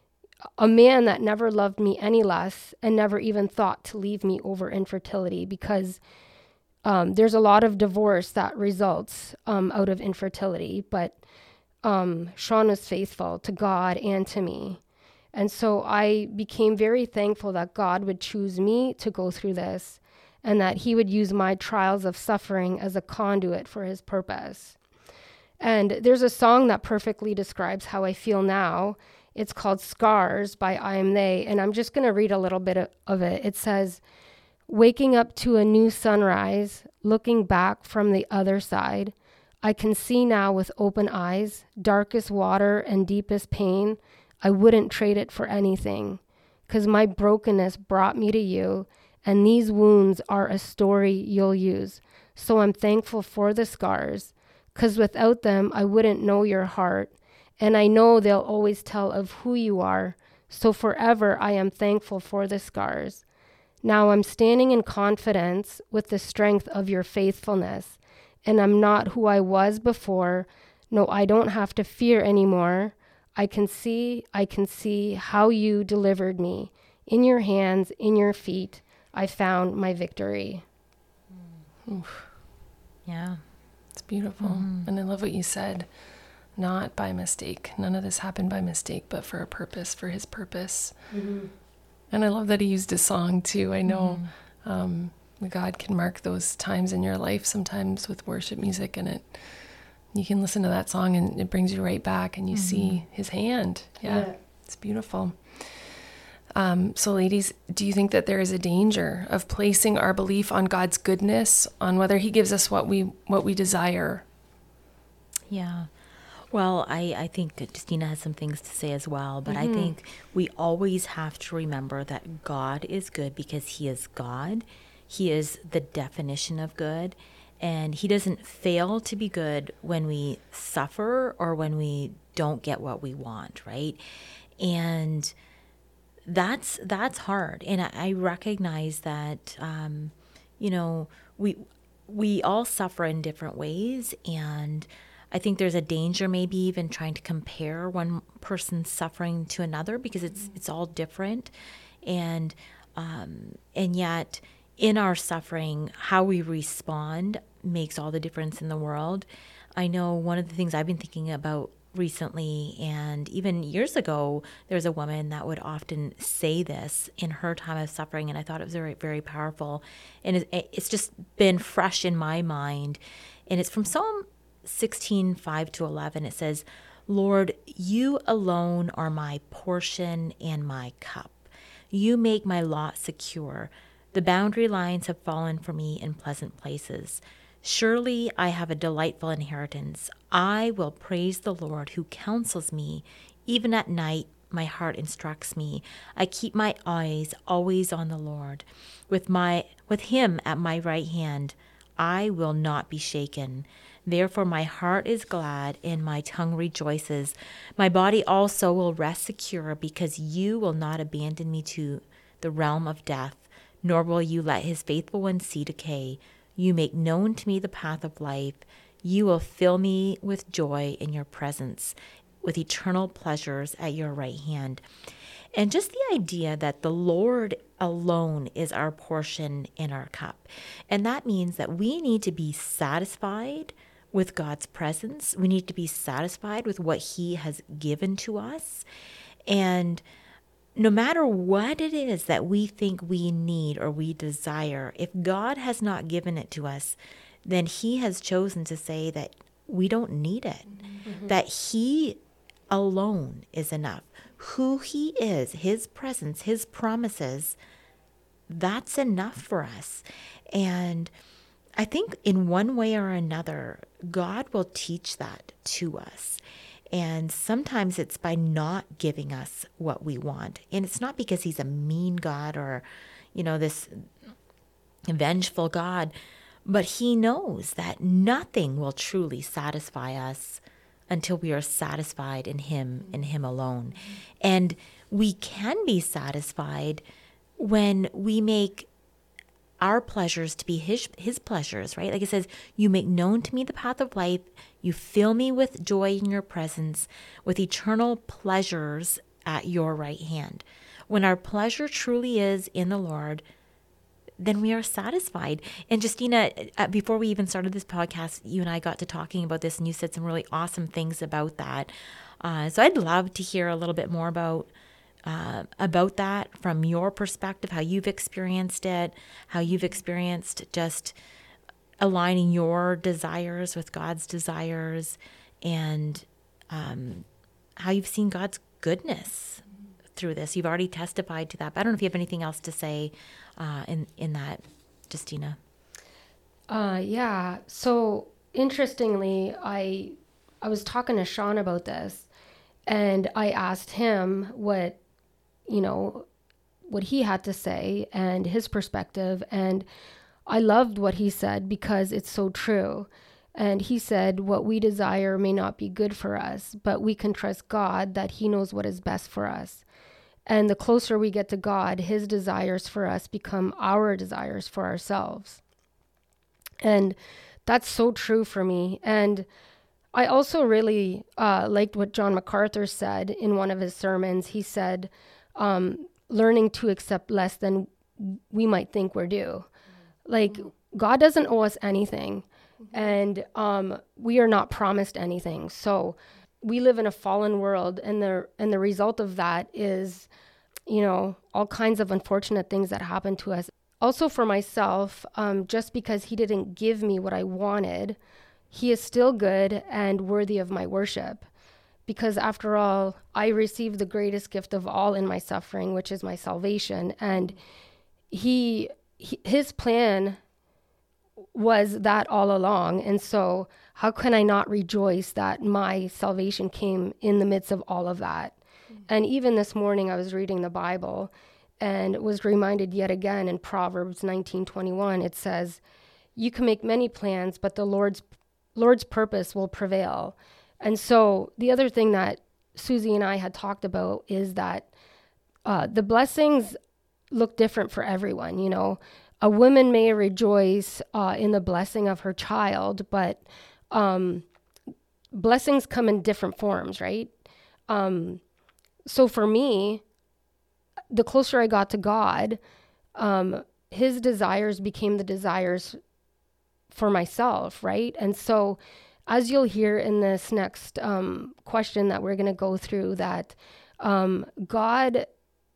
Speaker 3: a man that never loved me any less and never even thought to leave me over infertility, because um, there's a lot of divorce that results um, out of infertility. But um, Sean was faithful to God and to me. And so I became very thankful that God would choose me to go through this, and that he would use my trials of suffering as a conduit for his purpose. And there's a song that perfectly describes how I feel now. It's called Scars by I Am They, and I'm just going to read a little bit of it. It says, "Waking up to a new sunrise, looking back from the other side, I can see now with open eyes, darkest water and deepest pain. I wouldn't trade it for anything, 'cause my brokenness brought me to you, and these wounds are a story you'll use. So I'm thankful for the scars, 'cause without them, I wouldn't know your heart. And I know they'll always tell of who you are. So forever, I am thankful for the scars. Now I'm standing in confidence with the strength of your faithfulness. And I'm not who I was before. No, I don't have to fear anymore. I can see, I can see how you delivered me. In your hands, in your feet, I found my victory."
Speaker 1: Mm.
Speaker 2: Yeah.
Speaker 1: It's beautiful. Mm-hmm. And I love what you said. Not by mistake. None of this happened by mistake, but for a purpose, for his purpose. Mm-hmm. And I love that he used a song too. I know mm-hmm. um, God can mark those times in your life sometimes with worship music, and it you can listen to that song and it brings you right back, and you mm-hmm. see his hand. Yeah, yeah. It's beautiful. Um, so ladies, do you think that there is a danger of placing our belief on God's goodness, on whether he gives us what we what we desire?
Speaker 2: Yeah. Well, I, I think Justina has some things to say as well, but mm-hmm. I think we always have to remember that God is good because he is God. He is the definition of good, and he doesn't fail to be good when we suffer or when we don't get what we want, right? And that's that's hard. And I, I recognize that, um, you know, we we all suffer in different ways, and I think there's a danger maybe even trying to compare one person's suffering to another because it's it's all different. And um, and yet in our suffering, how we respond makes all the difference in the world. I know one of the things I've been thinking about recently, and even years ago, there was a woman that would often say this in her time of suffering, and I thought it was very, very powerful. And it's just been fresh in my mind. And it's from Psalm sixteen, five to eleven. It says, "Lord, you alone are my portion and my cup. You make my lot secure. The boundary lines have fallen for me in pleasant places. Surely I have a delightful inheritance. I will praise the Lord who counsels me. Even at night, my heart instructs me. I keep my eyes always on the Lord. With my with him at my right hand, I will not be shaken. Therefore my heart is glad and my tongue rejoices. My body also will rest secure because you will not abandon me to the realm of death, nor will you let his faithful one see decay. You make known to me the path of life. You will fill me with joy in your presence, with eternal pleasures at your right hand." And just the idea that the Lord alone is our portion in our cup. And that means that we need to be satisfied with God's presence. We need to be satisfied with what he has given to us. And no matter what it is that we think we need or we desire, if God has not given it to us, then he has chosen to say that we don't need it, mm-hmm. that he alone is enough. Who he is, his presence, his promises, that's enough for us. And I think in one way or another, God will teach that to us. And sometimes it's by not giving us what we want. And it's not because he's a mean God or, you know, this vengeful God, but he knows that nothing will truly satisfy us until we are satisfied in him and him alone. And we can be satisfied when we make our pleasures to be his, his pleasures, right? Like it says, you make known to me the path of life. You fill me with joy in your presence, with eternal pleasures at your right hand. When our pleasure truly is in the Lord, then we are satisfied. And Justina, uh, before we even started this podcast, you and I got to talking about this, and you said some really awesome things about that. Uh, so I'd love to hear a little bit more about uh, about that from your perspective, how you've experienced it, how you've experienced just aligning your desires with God's desires, and um, how you've seen God's goodness through this. You've already testified to that, but I don't know if you have anything else to say uh, in, in that, Justina.
Speaker 3: Uh, yeah. So interestingly, I, I was talking to Sean about this, and I asked him what, you know, what he had to say and his perspective. And I loved what he said because it's so true. And he said, what we desire may not be good for us, but we can trust God that he knows what is best for us. And the closer we get to God, his desires for us become our desires for ourselves. And that's so true for me. And I also really uh, liked what John MacArthur said in one of his sermons. He said, um, learning to accept less than we might think we're due. Like, God doesn't owe us anything. And um, we are not promised anything. So we live in a fallen world, and the and the result of that is, you know, all kinds of unfortunate things that happen to us. Also for myself, um, just because he didn't give me what I wanted, he is still good and worthy of my worship. Because after all, I received the greatest gift of all in my suffering, which is my salvation. And he, he his plan was that all along. And so how can I not rejoice that my salvation came in the midst of all of that? Mm-hmm. And even this morning I was reading the Bible and was reminded yet again in Proverbs nineteen twenty-one, it says, you can make many plans, but the Lord's Lord's purpose will prevail. And so the other thing that Susie and I had talked about is that uh, the blessings look different for everyone. You know, a woman may rejoice uh, in the blessing of her child, but um, blessings come in different forms, right? Um, so for me, the closer I got to God, um, his desires became the desires for myself, right? And so as you'll hear in this next um, question that we're going to go through, that um, God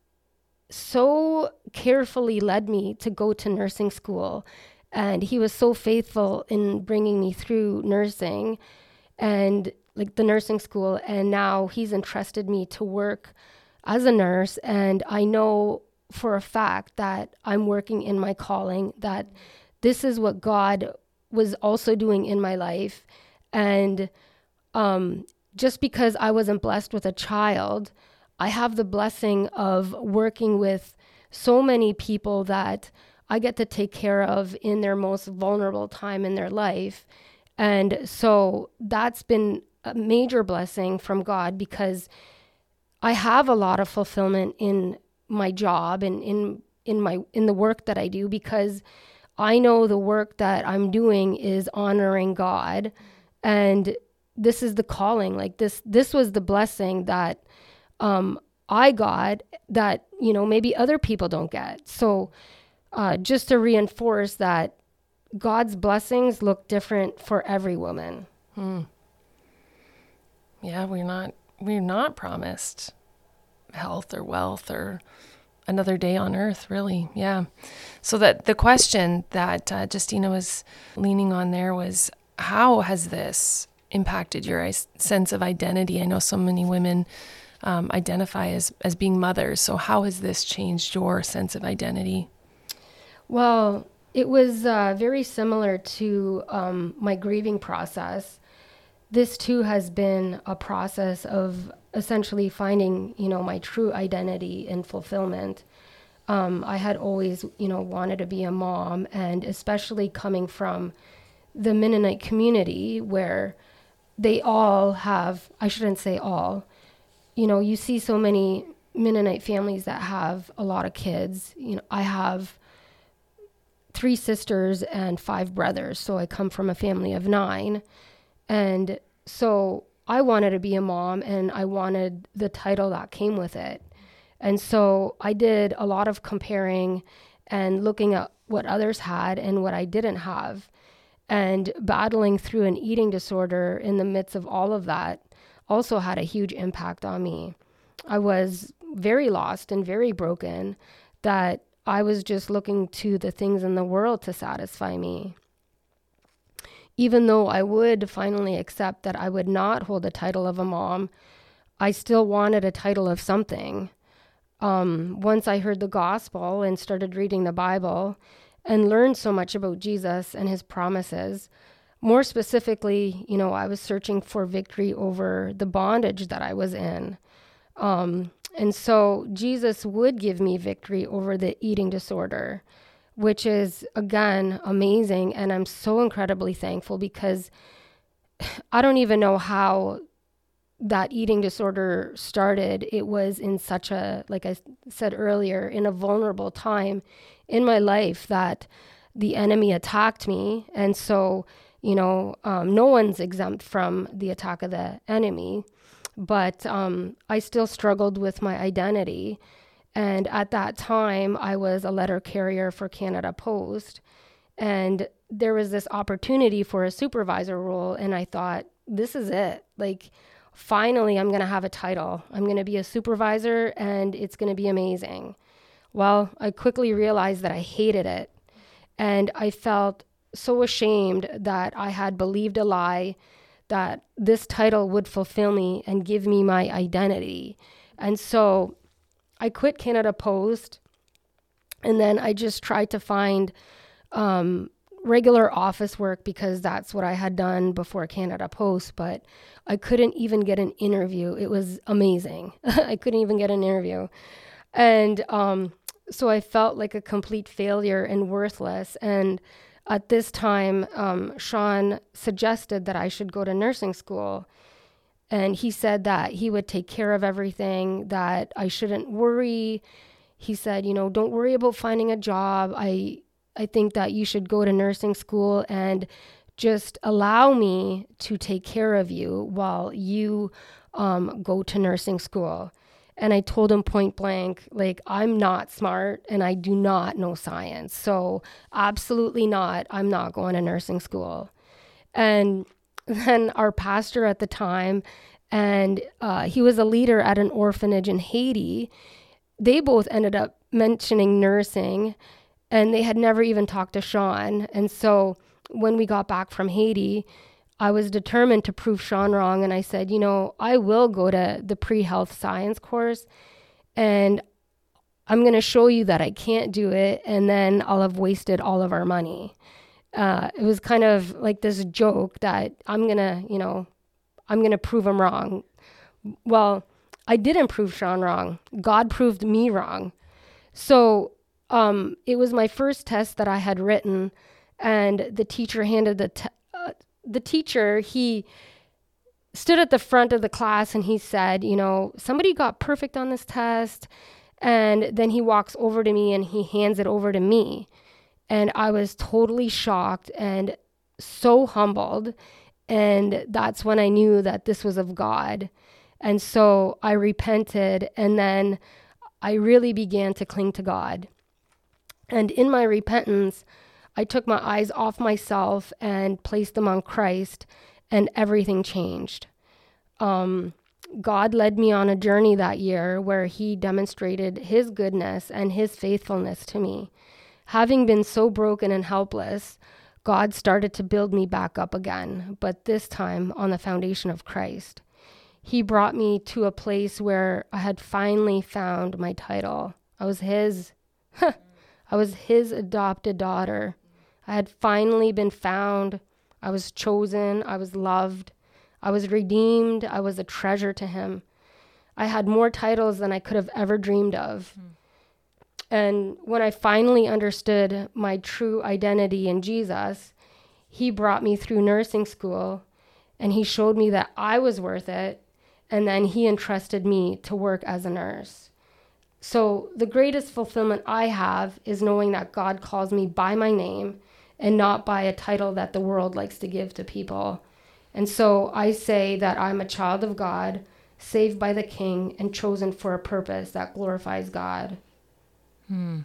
Speaker 3: so carefully led me to go to nursing school, and he was so faithful in bringing me through nursing and like the nursing school, and now he's entrusted me to work as a nurse, and I know for a fact that I'm working in my calling, that this is what God was also doing in my life. And um, just because I wasn't blessed with a child, I have the blessing of working with so many people that I get to take care of in their most vulnerable time in their life. And so that's been a major blessing from God, because I have a lot of fulfillment in my job and in in my in the work that I do, because I know the work that I'm doing is honoring God. And this is the calling. Like this, this was the blessing that um, I got that, you know, maybe other people don't get. So uh, just to reinforce that God's blessings look different for every woman.
Speaker 1: Hmm. Yeah, we're not, we're not promised health or wealth or another day on earth, really. Yeah. So that the question that uh, Justina was leaning on there was, how has this impacted your sense of identity? I know so many women um, identify as, as being mothers. So how has this changed your sense of identity?
Speaker 3: Well, it was uh, very similar to um, my grieving process. This too has been a process of essentially finding, you know, my true identity and fulfillment. Um, I had always, you know, wanted to be a mom, and especially coming from the Mennonite community where they all have, I shouldn't say all, you know, you see so many Mennonite families that have a lot of kids. You know, I have three sisters and five brothers, so I come from a family of nine. And so I wanted to be a mom, and I wanted the title that came with it. And so I did a lot of comparing and looking at what others had and what I didn't have. And battling through an eating disorder in the midst of all of that also had a huge impact on me. I was very lost and very broken, that I was just looking to the things in the world to satisfy me. Even though I would finally accept that I would not hold the title of a mom, I still wanted a title of something. Um, once I heard the gospel and started reading the Bible and learned so much about Jesus and his promises, more specifically, you know, I was searching for victory over the bondage that I was in. Um, and so Jesus would give me victory over the eating disorder, which is, again, amazing. And I'm so incredibly thankful, because I don't even know how that eating disorder started. It was in such a, like I said earlier, in a vulnerable time in my life that the enemy attacked me. And so, you know, um, no one's exempt from the attack of the enemy, but um, I still struggled with my identity. And at that time, I was a letter carrier for Canada Post, and there was this opportunity for a supervisor role, and I thought, this is it. Like, finally, I'm going to have a title. I'm going to be a supervisor, and it's going to be amazing. Well, I quickly realized that I hated it, and I felt so ashamed that I had believed a lie, that this title would fulfill me and give me my identity. And so I quit Canada Post, and then I just tried to find um, regular office work because that's what I had done before Canada Post, but I couldn't even get an interview. It was amazing. I couldn't even get an interview. And um, so I felt like a complete failure and worthless. And at this time, um, Sean suggested that I should go to nursing school. And he said that he would take care of everything, that I shouldn't worry. He said, you know, don't worry about finding a job. I I think that you should go to nursing school and just allow me to take care of you while you um, go to nursing school. And I told him point blank, like, I'm not smart and I do not know science. So absolutely not. I'm not going to nursing school. And then our pastor at the time, and uh, he was a leader at an orphanage in Haiti. They both ended up mentioning nursing, and they had never even talked to Sean. And so when we got back from Haiti, I was determined to prove Sean wrong. And I said, you know, I will go to the pre-health science course, and I'm going to show you that I can't do it. And then I'll have wasted all of our money. Uh, it was kind of like this joke that I'm going to, you know, I'm going to prove him wrong. Well, I didn't prove Sean wrong. God proved me wrong. So um, it was my first test that I had written, and the teacher handed the, te- uh, the teacher, he stood at the front of the class and he said, you know, somebody got perfect on this test. And then he walks over to me and he hands it over to me. And I was totally shocked and so humbled. And that's when I knew that this was of God. And so I repented, and then I really began to cling to God. And in my repentance, I took my eyes off myself and placed them on Christ, and everything changed. Um, God led me on a journey that year where he demonstrated his goodness and his faithfulness to me. Having been so broken and helpless, God started to build me back up again, but this time on the foundation of Christ. He brought me to a place where I had finally found my title. I was his. I was his adopted daughter. I had finally been found. I was chosen. I was loved. I was redeemed. I was a treasure to him. I had more titles than I could have ever dreamed of. Mm. And when I finally understood my true identity in Jesus, he brought me through nursing school, and he showed me that I was worth it. And then he entrusted me to work as a nurse. So the greatest fulfillment I have is knowing that God calls me by my name and not by a title that the world likes to give to people. And so I say that I'm a child of God, saved by the King, and chosen for a purpose that glorifies God.
Speaker 2: Hmm.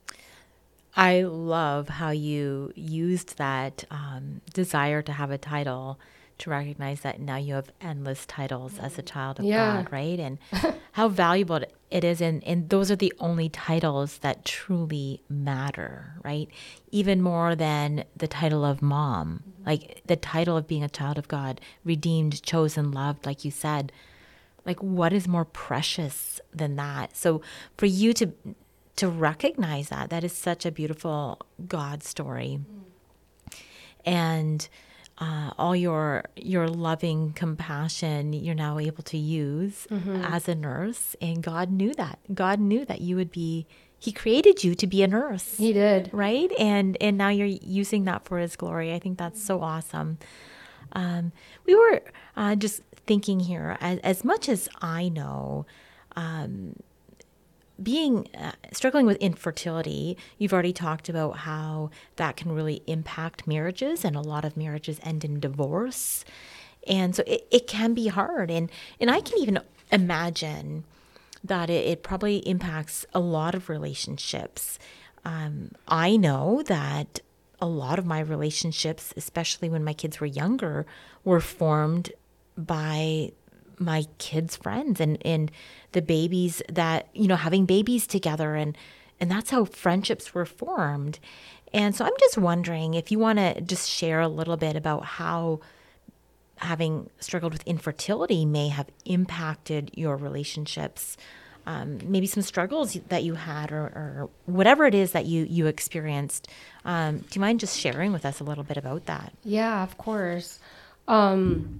Speaker 2: I love how you used that um, desire to have a title to recognize that now you have endless titles as a child of
Speaker 3: yeah.
Speaker 2: God, right? And how valuable it is. And, and those are the only titles that truly matter, right? Even more than the title of mom, mm-hmm. like the title of being a child of God, redeemed, chosen, loved, like you said. Like, what is more precious than that? So for you to to recognize that, that is such a beautiful God story. Mm. And Uh, all your your loving compassion you're now able to use mm-hmm. as a nurse, and God knew that. God knew that you would be. He created you to be a nurse.
Speaker 3: He did,
Speaker 2: right? And and now you're using that for His glory. I think that's so awesome. Um, we were uh, just thinking here, as, as much as I know. Um, Being uh, struggling with infertility, you've already talked about how that can really impact marriages, and a lot of marriages end in divorce. And so it, it can be hard. And, and I can even imagine that it, it probably impacts a lot of relationships. Um, I know that a lot of my relationships, especially when my kids were younger, were formed by my kids' friends and, and the babies that, you know, having babies together. And, and that's how friendships were formed. And so I'm just wondering if you want to just share a little bit about how having struggled with infertility may have impacted your relationships um, maybe some struggles that you had, or, or whatever it is that you, you experienced. Um, do you mind just sharing with us a little bit about that?
Speaker 3: Yeah, of course. Um,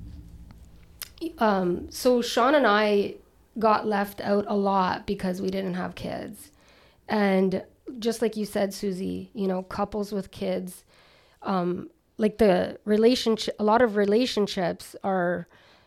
Speaker 3: um, so Sean and I got left out a lot because we didn't have kids. And just like you said, Susie, you know, couples with kids, um, like the relationship, a lot of relationships are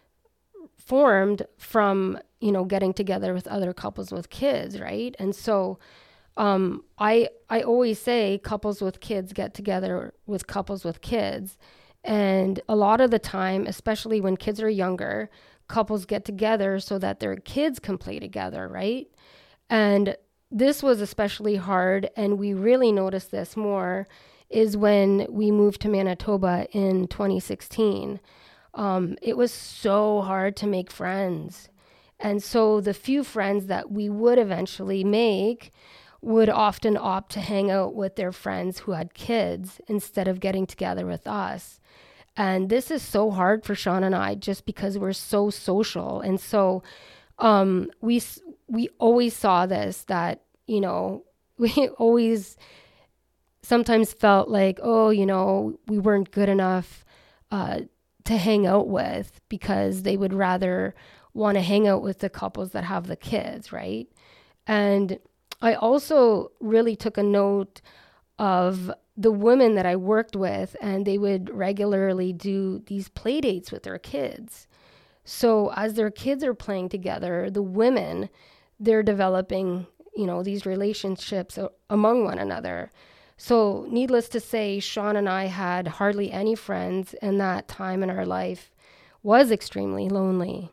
Speaker 3: formed from, you know, getting together with other couples with kids, right? And so um, I I always say couples with kids get together with couples with kids. And a lot of the time, especially when kids are younger, couples get together so that their kids can play together, right? And this was especially hard, and we really noticed this more is when we moved to Manitoba in twenty sixteen. Um, it was so hard to make friends. And so the few friends that we would eventually make would often opt to hang out with their friends who had kids instead of getting together with us. And this is so hard for Sean and I just because we're so social. And so um, we we always saw this, that, you know, we always sometimes felt like, oh, you know, we weren't good enough uh, to hang out with, because they would rather want to hang out with the couples that have the kids, right? And I also really took a note of the women that I worked with, and they would regularly do these play dates with their kids. So as their kids are playing together, the women, they're developing, you know, these relationships among one another. So needless to say, Sean and I had hardly any friends, and that time in our life was extremely lonely.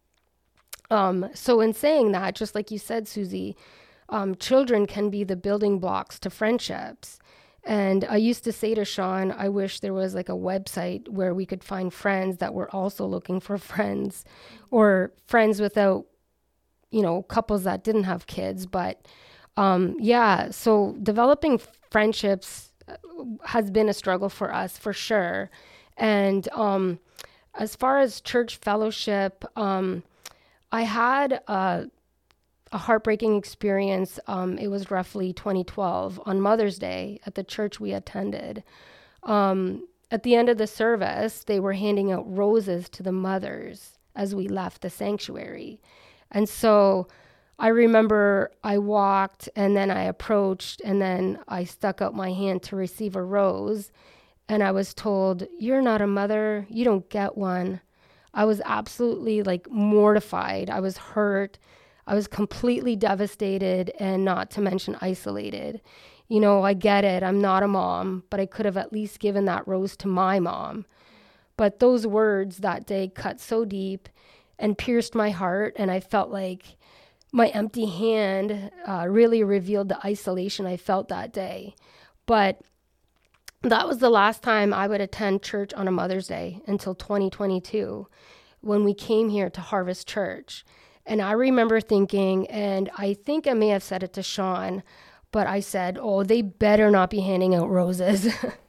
Speaker 3: Um, so in saying that, just like you said, Susie, um, children can be the building blocks to friendships. And I used to say to Sean, I wish there was like a website where we could find friends that were also looking for friends, or friends without, you know, couples that didn't have kids. But um, yeah, so developing friendships has been a struggle for us, for sure. And um, as far as church fellowship, um, I had a, a heartbreaking experience. Um, it was roughly twenty twelve on Mother's Day at the church we attended. Um, at the end of the service, they were handing out roses to the mothers as we left the sanctuary. And so I remember I walked, and then I approached, and then I stuck out my hand to receive a rose. And I was told, "You're not a mother. You don't get one." I was absolutely like mortified. I was hurt. I was completely devastated, and not to mention isolated. You know, I get it. I'm not a mom, but I could have at least given that rose to my mom. But those words that day cut so deep and pierced my heart. And I felt like my empty hand uh, really revealed the isolation I felt that day. But that was the last time I would attend church on a Mother's Day until twenty twenty-two, when we came here to Harvest Church. And I remember thinking, and I think I may have said it to Sean, but I said, oh, they better not be handing out roses.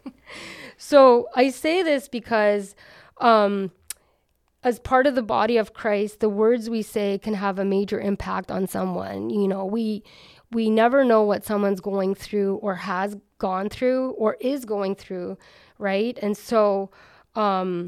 Speaker 3: So I say this because um, as part of the body of Christ, the words we say can have a major impact on someone. You know, we we never know what someone's going through, or has gone through, or is going through, right? And so um,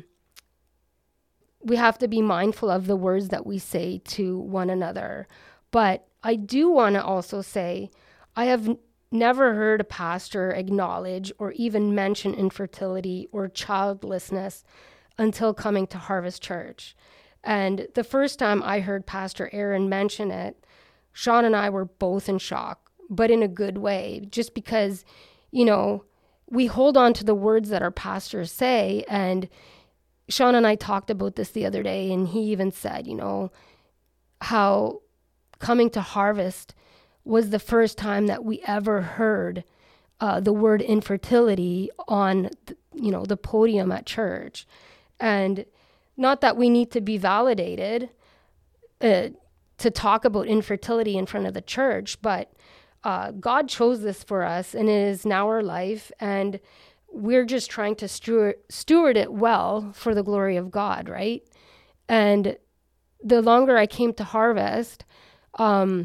Speaker 3: we have to be mindful of the words that we say to one another. But I do want to also say, I have n- never heard a pastor acknowledge or even mention infertility or childlessness until coming to Harvest Church. And the first time I heard Pastor Aaron mention it, Sean and I were both in shock, but in a good way, just because, you know, we hold on to the words that our pastors say. And Sean and I talked about this the other day, and he even said, you know, how coming to Harvest was the first time that we ever heard uh, the word infertility on, the, you know, the podium at church. And not that we need to be validated uh, to talk about infertility in front of the church, but uh, God chose this for us, and it is now our life, and we're just trying to steward, steward it well for the glory of God, right? And the longer I came to Harvest, um,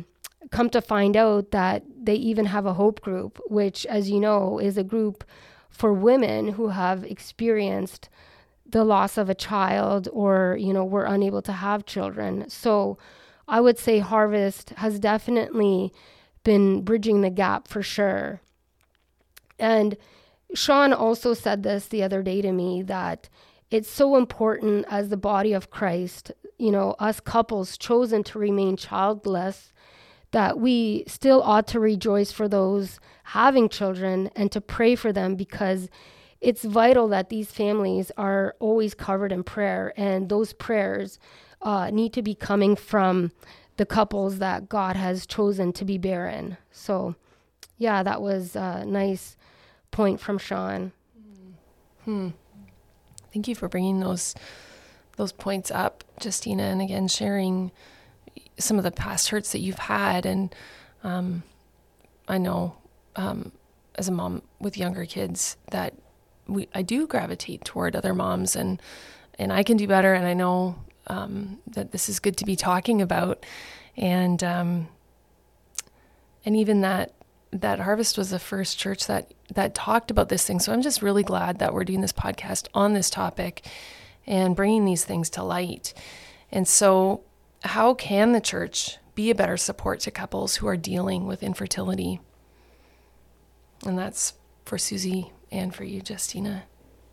Speaker 3: come to find out that they even have a hope group, which, as you know, is a group for women who have experienced the loss of a child or, you know, were unable to have children. So I would say Harvest has definitely been bridging the gap for sure. And Sean also said this the other day to me, that it's so important as the body of Christ, you know, us couples chosen to remain childless, that we still ought to rejoice for those having children and to pray for them, because it's vital that these families are always covered in prayer, and those prayers uh, need to be coming from the couples that God has chosen to be barren. So, yeah, that was a nice point from Sean.
Speaker 1: Hmm. Thank you for bringing those those points up, Justina, and again sharing some of the past hurts that you've had. And um, I know um, as a mom with younger kids that we I do gravitate toward other moms, and and I can do better. And I know um, that this is good to be talking about, and um, and even that that Harvest was the first church that that talked about this thing. So I'm just really glad that we're doing this podcast on this topic and bringing these things to light. And so, how can the church be a better support to couples who are dealing with infertility? And that's for Susie and for you, Justina.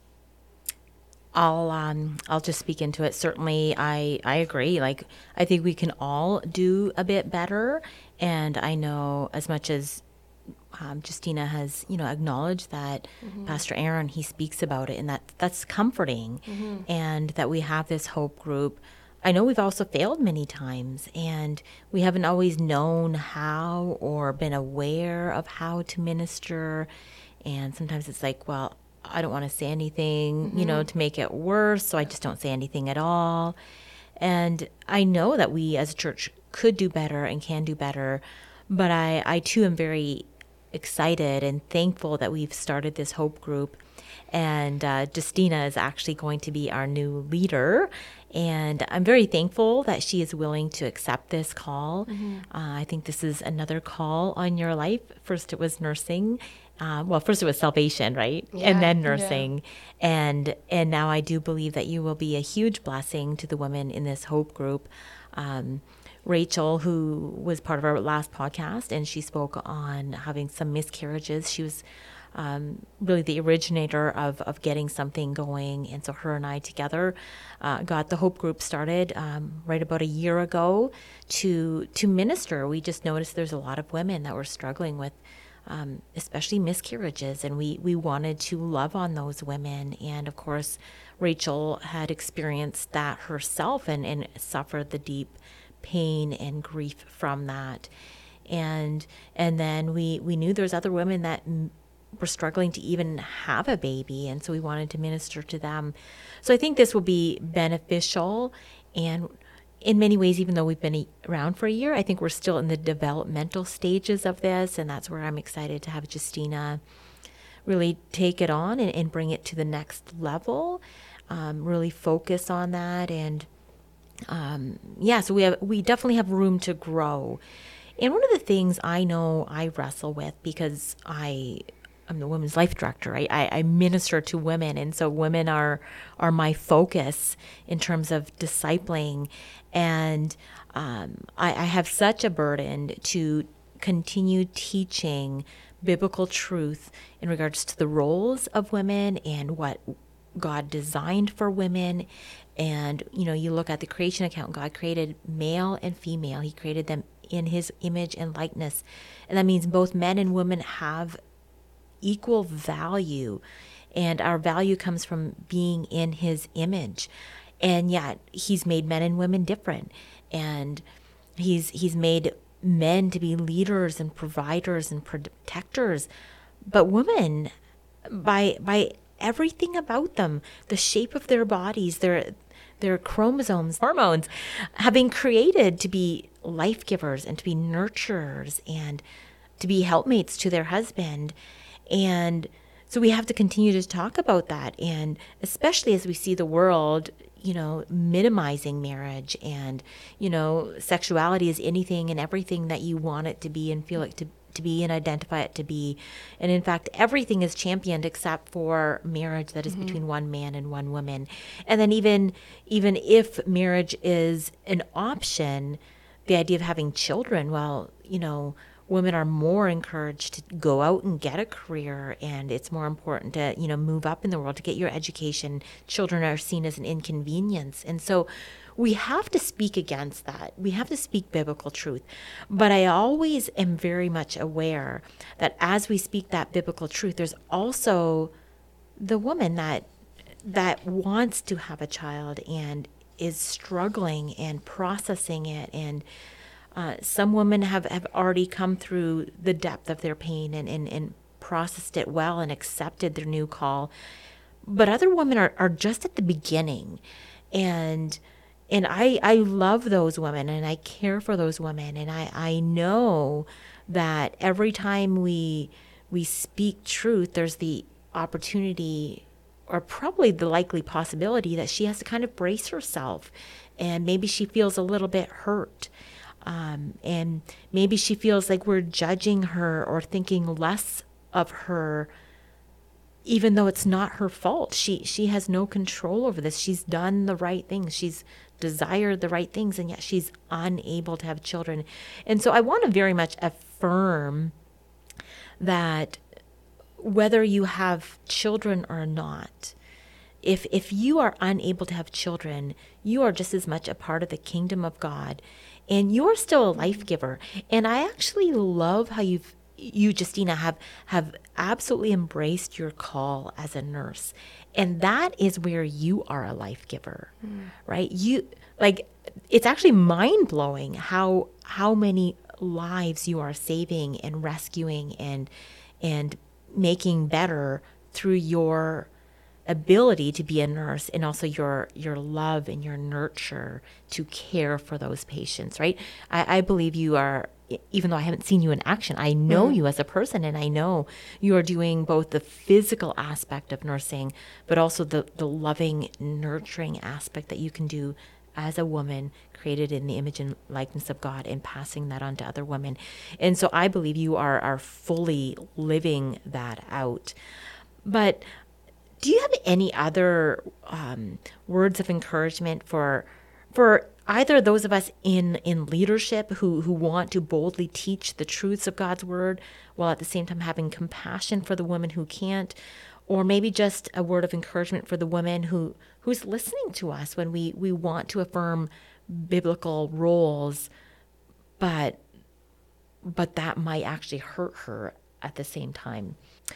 Speaker 2: I'll um I'll just speak into it. Certainly, I I agree. Like, I think we can all do a bit better, and I know as much as um, Justina has, you know, acknowledged that mm-hmm. Pastor Aaron, he speaks about it, and that that's comforting, mm-hmm. and that we have this hope group. I know we've also failed many times, and we haven't always known how or been aware of how to minister. And sometimes it's like, well, I don't want to say anything, mm-hmm. you know, to make it worse, so I just don't say anything at all. And I know that we as a church could do better and can do better, but I, I too am very excited and thankful that we've started this hope group. And uh, Justina is actually going to be our new leader. And I'm very thankful that she is willing to accept this call. Mm-hmm. Uh, I think this is another call on your life. First, it was nursing. Uh, well, first it was salvation, right? Yeah, and then nursing. Yeah. And and now I do believe that you will be a huge blessing to the women in this hope group. Um, Rachel, who was part of our last podcast, and she spoke on having some miscarriages. She was um, really the originator of, of getting something going. And so her and I together uh, got the Hope Group started um, right about a year ago to to minister. We just noticed there's a lot of women that were struggling with um, especially miscarriages, and we, we wanted to love on those women. And of course, Rachel had experienced that herself and, and suffered the deep pain and grief from that. And and then we, we knew there was other women that m- were struggling to even have a baby, and so we wanted to minister to them. So I think this will be beneficial, and in many ways, even though we've been around for a year, I think we're still in the developmental stages of this, and that's where I'm excited to have Justina really take it on and, and bring it to the next level, um, really focus on that. And um, yeah, so we have we definitely have room to grow. And one of the things I know I wrestle with, because I I'm the women's life director, right? I, I minister to women, and so women are are my focus in terms of discipling. And um, I, I have such a burden to continue teaching biblical truth in regards to the roles of women and what God designed for women. And, you know, you look at the creation account, God created male and female. He created them in his image and likeness. And that means both men and women have equal value. And our value comes from being in his image. And yet he's made men and women different. And he's he's made men to be leaders and providers and protectors. But women, by by everything about them, the shape of their bodies, their their chromosomes, hormones, have been created to be life givers and to be nurturers and to be helpmates to their husband. And so we have to continue to talk about that. And especially as we see the world, you know, minimizing marriage and, you know, sexuality is anything and everything that you want it to be and feel it to to be and identify it to be. And in fact, everything is championed except for marriage that is mm-hmm. between one man and one woman. And then even even if marriage is an option, the idea of having children, well, you know, women are more encouraged to go out and get a career, and it's more important to, you know, move up in the world, to get your education. Children are seen as an inconvenience. And so we have to speak against that. We have to speak biblical truth. But I always am very much aware that as we speak that biblical truth, there's also the woman that that wants to have a child and is struggling and processing it. And uh, some women have, have already come through the depth of their pain and, and, and processed it well and accepted their new call. But other women are, are just at the beginning. And And I, I love those women and I care for those women. And I, I know that every time we we speak truth, there's the opportunity or probably the likely possibility that she has to kind of brace herself. And maybe she feels a little bit hurt. Um, and maybe she feels like we're judging her or thinking less of her, even though it's not her fault. She she has no control over this. She's done the right things. She's desired the right things, and yet she's unable to have children. And so I want to very much affirm that whether you have children or not, if if you are unable to have children, you are just as much a part of the kingdom of God, and you're still a life giver. And I actually love how you've you, Justina, have have absolutely embraced your call as a nurse. And that is where you are a life giver, mm. right? You like it's actually mind-blowing how how many lives you are saving and rescuing and and making better through your ability to be a nurse, and also your your love and your nurture to care for those patients, right? I, I believe you are, even though I haven't seen you in action, I know mm-hmm. you as a person, and I know you are doing both the physical aspect of nursing, but also the, the loving, nurturing aspect that you can do as a woman created in the image and likeness of God, and passing that on to other women. And so I believe you are, are fully living that out. But do you have any other um, words of encouragement for for either those of us in, in leadership who, who want to boldly teach the truths of God's word, while at the same time having compassion for the woman who can't, or maybe just a word of encouragement for the woman who, who's listening to us when we, we want to affirm biblical roles, but but that might actually hurt her at the same time?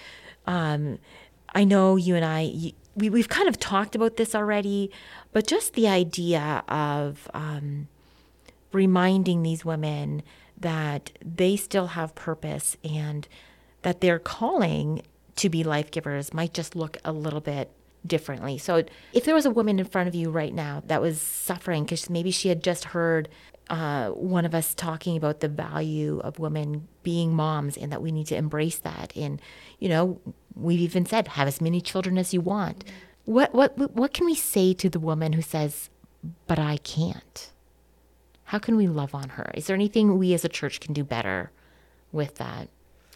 Speaker 2: Um, I know you and I, we, we've kind of talked about this already, but just the idea of um, reminding these women that they still have purpose, and that their calling to be life givers might just look a little bit differently. So if there was a woman in front of you right now that was suffering because maybe she had just heard uh, one of us talking about the value of women being moms, and that we need to embrace that. And, you know, we've even said, have as many children as you want. What what what can we say to the woman who says, but I can't? How can we love on her? Is there anything we as a church can do better with that?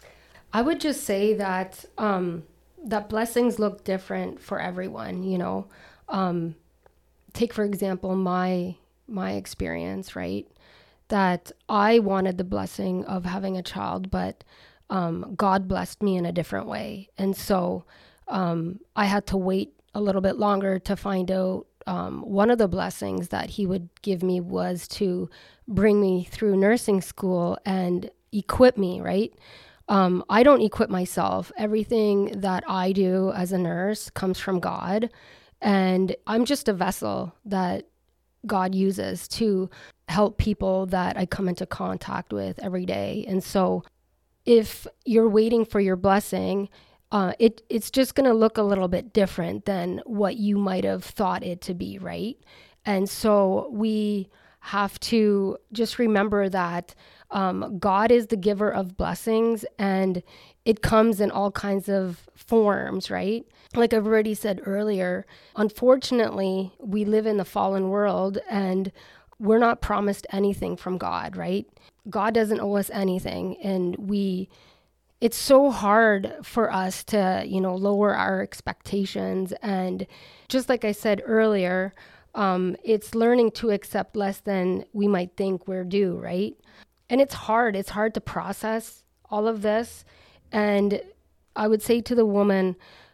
Speaker 3: I would just say that um, that blessings look different for everyone, you know. Um, take, for example, my my experience, right? That I wanted the blessing of having a child, but um, God blessed me in a different way. And so um, I had to wait a little bit longer to find out um, one of the blessings that he would give me was to bring me through nursing school and equip me, right? Um, I don't equip myself. Everything that I do as a nurse comes from God, and I'm just a vessel that God uses to help people that I come into contact with every day. And so if you're waiting for your blessing, uh, it it's just going to look a little bit different than what you might have thought it to be, right? And so we have to just remember that um, God is the giver of blessings, and it comes in all kinds of forms, right? Like I've already said earlier, unfortunately, we live in the fallen world and we're not promised anything from God, right? God doesn't owe us anything. And we, it's so hard for us to, you know, lower our expectations. And just like I said earlier, um, it's learning to accept less than we might think we're due, right? And it's hard. It's hard to process all of this. And I would say to the woman,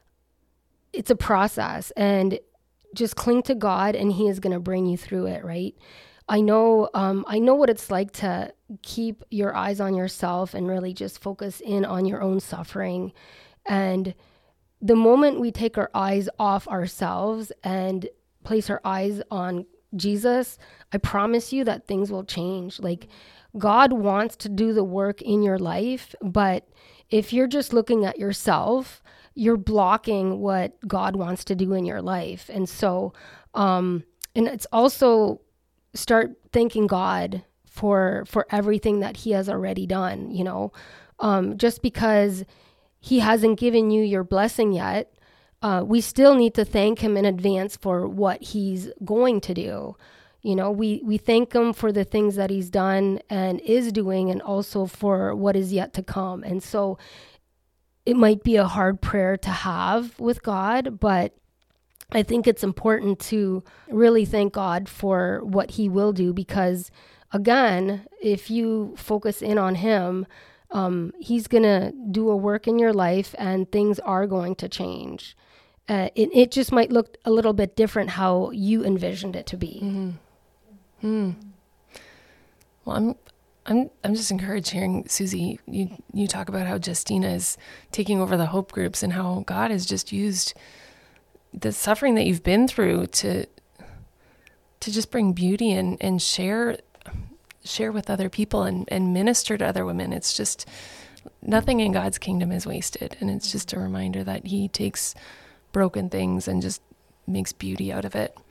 Speaker 3: it's a process, and just cling to God and he is going to bring you through it, right? I know, um, I know what it's like to keep your eyes on yourself and really just focus in on your own suffering. And the moment we take our eyes off ourselves and place our eyes on Jesus, I promise you that things will change. Like, God wants to do the work in your life, but if you're just looking at yourself, you're blocking what God wants to do in your life. And so, um, and it's also start thanking God for, for everything that he has already done, you know, um, just because he hasn't given you your blessing yet, uh, we still need to thank him in advance for what he's going to do. You know, we, we thank him for the things that he's done and is doing, and also for what is yet to come. And so it might be a hard prayer to have with God, but I think it's important to really thank God for what he will do, because again, if you focus in on him, um, he's going to do a work in your life and things are going to change. Uh, it, it just might look a little bit different how you envisioned it to be.
Speaker 1: Mm-hmm. Hmm. Well, I'm, I'm, I'm just encouraged hearing Susie, you, you talk about how Justina is taking over the hope groups and how God has just used the suffering that you've been through to, to just bring beauty and, and share, share with other people and, and minister to other women. It's just nothing in God's kingdom is wasted. And it's just a reminder that he takes broken things and just makes beauty out of it.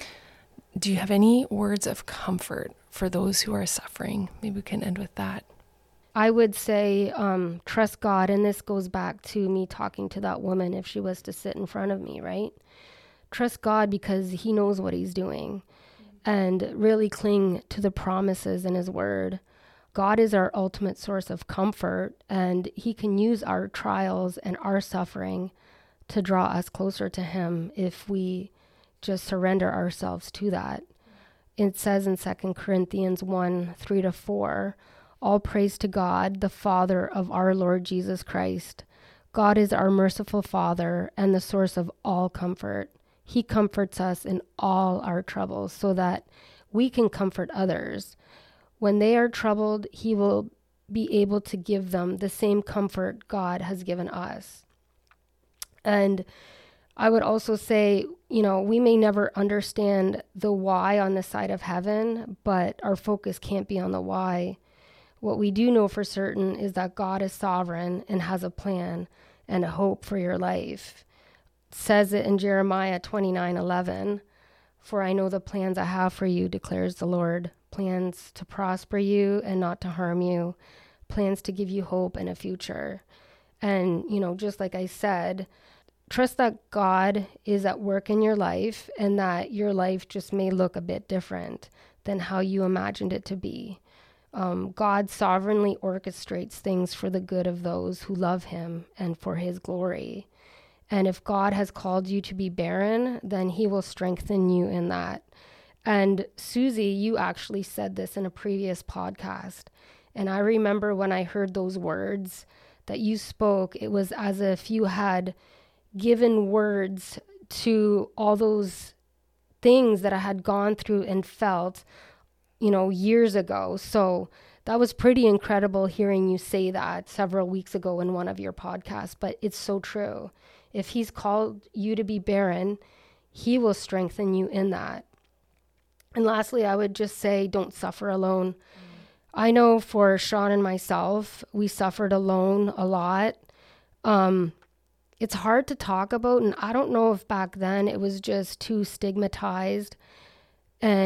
Speaker 1: Do you have any words of comfort for those who are suffering? Maybe we can end with that.
Speaker 3: I would say um, trust God. And this goes back to me talking to that woman if she was to sit in front of me, right? Trust God because he knows what he's doing. And really cling to the promises in his word. God is our ultimate source of comfort, and he can use our trials and our suffering to draw us closer to him if we just surrender ourselves to that. It says in Second Corinthians one, three to four, all praise to God, the Father of our Lord Jesus Christ. God is our merciful Father and the source of all comfort. He comforts us in all our troubles so that we can comfort others. When they are troubled, he will be able to give them the same comfort God has given us. And I would also say, you know, we may never understand the why on the side of heaven, but our focus can't be on the why. What we do know for certain is that God is sovereign and has a plan and a hope for your life. It says it in Jeremiah twenty-nine eleven, for I know the plans I have for you, declares the Lord, plans to prosper you and not to harm you, plans to give you hope and a future. And, you know, just like I said, trust that God is at work in your life and that your life just may look a bit different than how you imagined it to be. Um, God sovereignly orchestrates things for the good of those who love him and for his glory. And if God has called you to be barren, then he will strengthen you in that. And Susie, you actually said this in a previous podcast. And I remember when I heard those words that you spoke, it was as if you had given words to all those things that I had gone through and felt, you know, years ago. So that was pretty incredible hearing you say that several weeks ago in one of your podcasts, but it's so true. If he's called you to be barren, he will strengthen you in that. And lastly, I would just say, don't suffer alone. Mm. I know for Sean and myself, we suffered alone a lot. Um, It's hard to talk about, and I don't know if back then it was just too stigmatized. And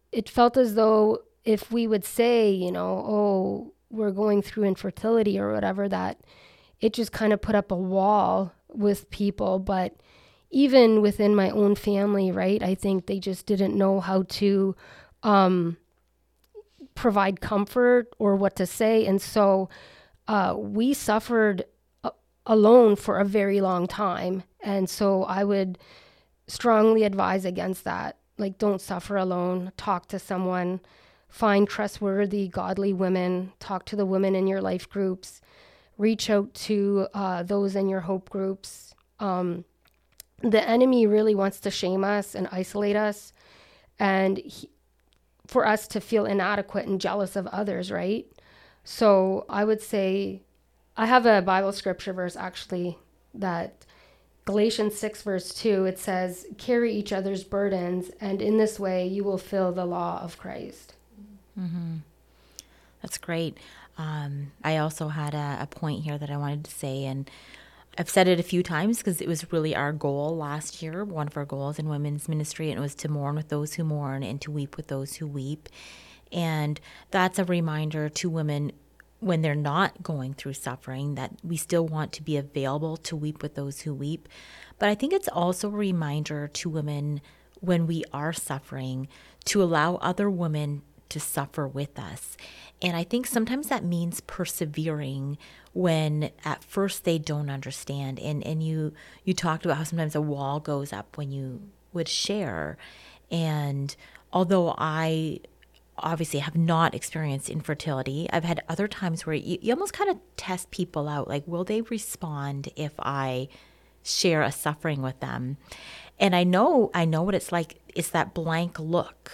Speaker 3: it felt as though if we would say, you know, oh, we're going through infertility or whatever, that it just kind of put up a wall with people. But even within my own family, right, I think they just didn't know how to um, provide comfort or what to say. And so uh, we suffered a- alone for a very long time. And so I would strongly advise against that. Like, don't suffer alone. Talk to someone. Find trustworthy, godly women. Talk to the women in your life groups. Reach out to uh, those in your hope groups. Um, the enemy really wants to shame us and isolate us, and he, for us to feel inadequate and jealous of others, right? So I would say, I have a Bible scripture verse actually, that Galatians six verse two, it says, carry each other's burdens, and in this way you will fill the law of Christ.
Speaker 2: Mm-hmm. That's great. Um, I also had a, a point here that I wanted to say, and I've said it a few times because it was really our goal last year, one of our goals in women's ministry, and it was to mourn with those who mourn and to weep with those who weep. And that's a reminder to women when they're not going through suffering that we still want to be available to weep with those who weep. But I think it's also a reminder to women when we are suffering to allow other women to suffer with us. And I think sometimes that means persevering when at first they don't understand. And and you you talked about how sometimes a wall goes up when you would share. And although I obviously have not experienced infertility, I've had other times where you, you almost kind of test people out. Like, will they respond if I share a suffering with them? And I know I know what it's like. It's that blank look.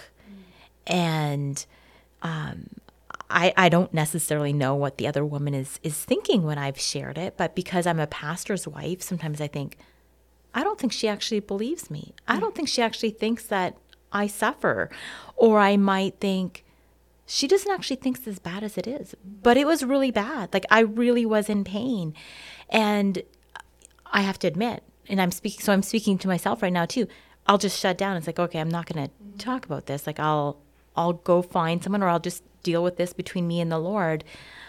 Speaker 2: And um, I, I don't necessarily know what the other woman is, is thinking when I've shared it, but because I'm a pastor's wife, sometimes I think, I don't think she actually believes me. I don't think she actually thinks that I suffer. Or I might think, she doesn't actually think it's as bad as it is, but it was really bad. Like, I really was in pain. And I have to admit, and I'm speaking, so I'm speaking to myself right now too, I'll just shut down. It's like, okay, I'm not going to talk about this. Like, I'll I'll go find someone, or I'll just deal with this between me and the Lord.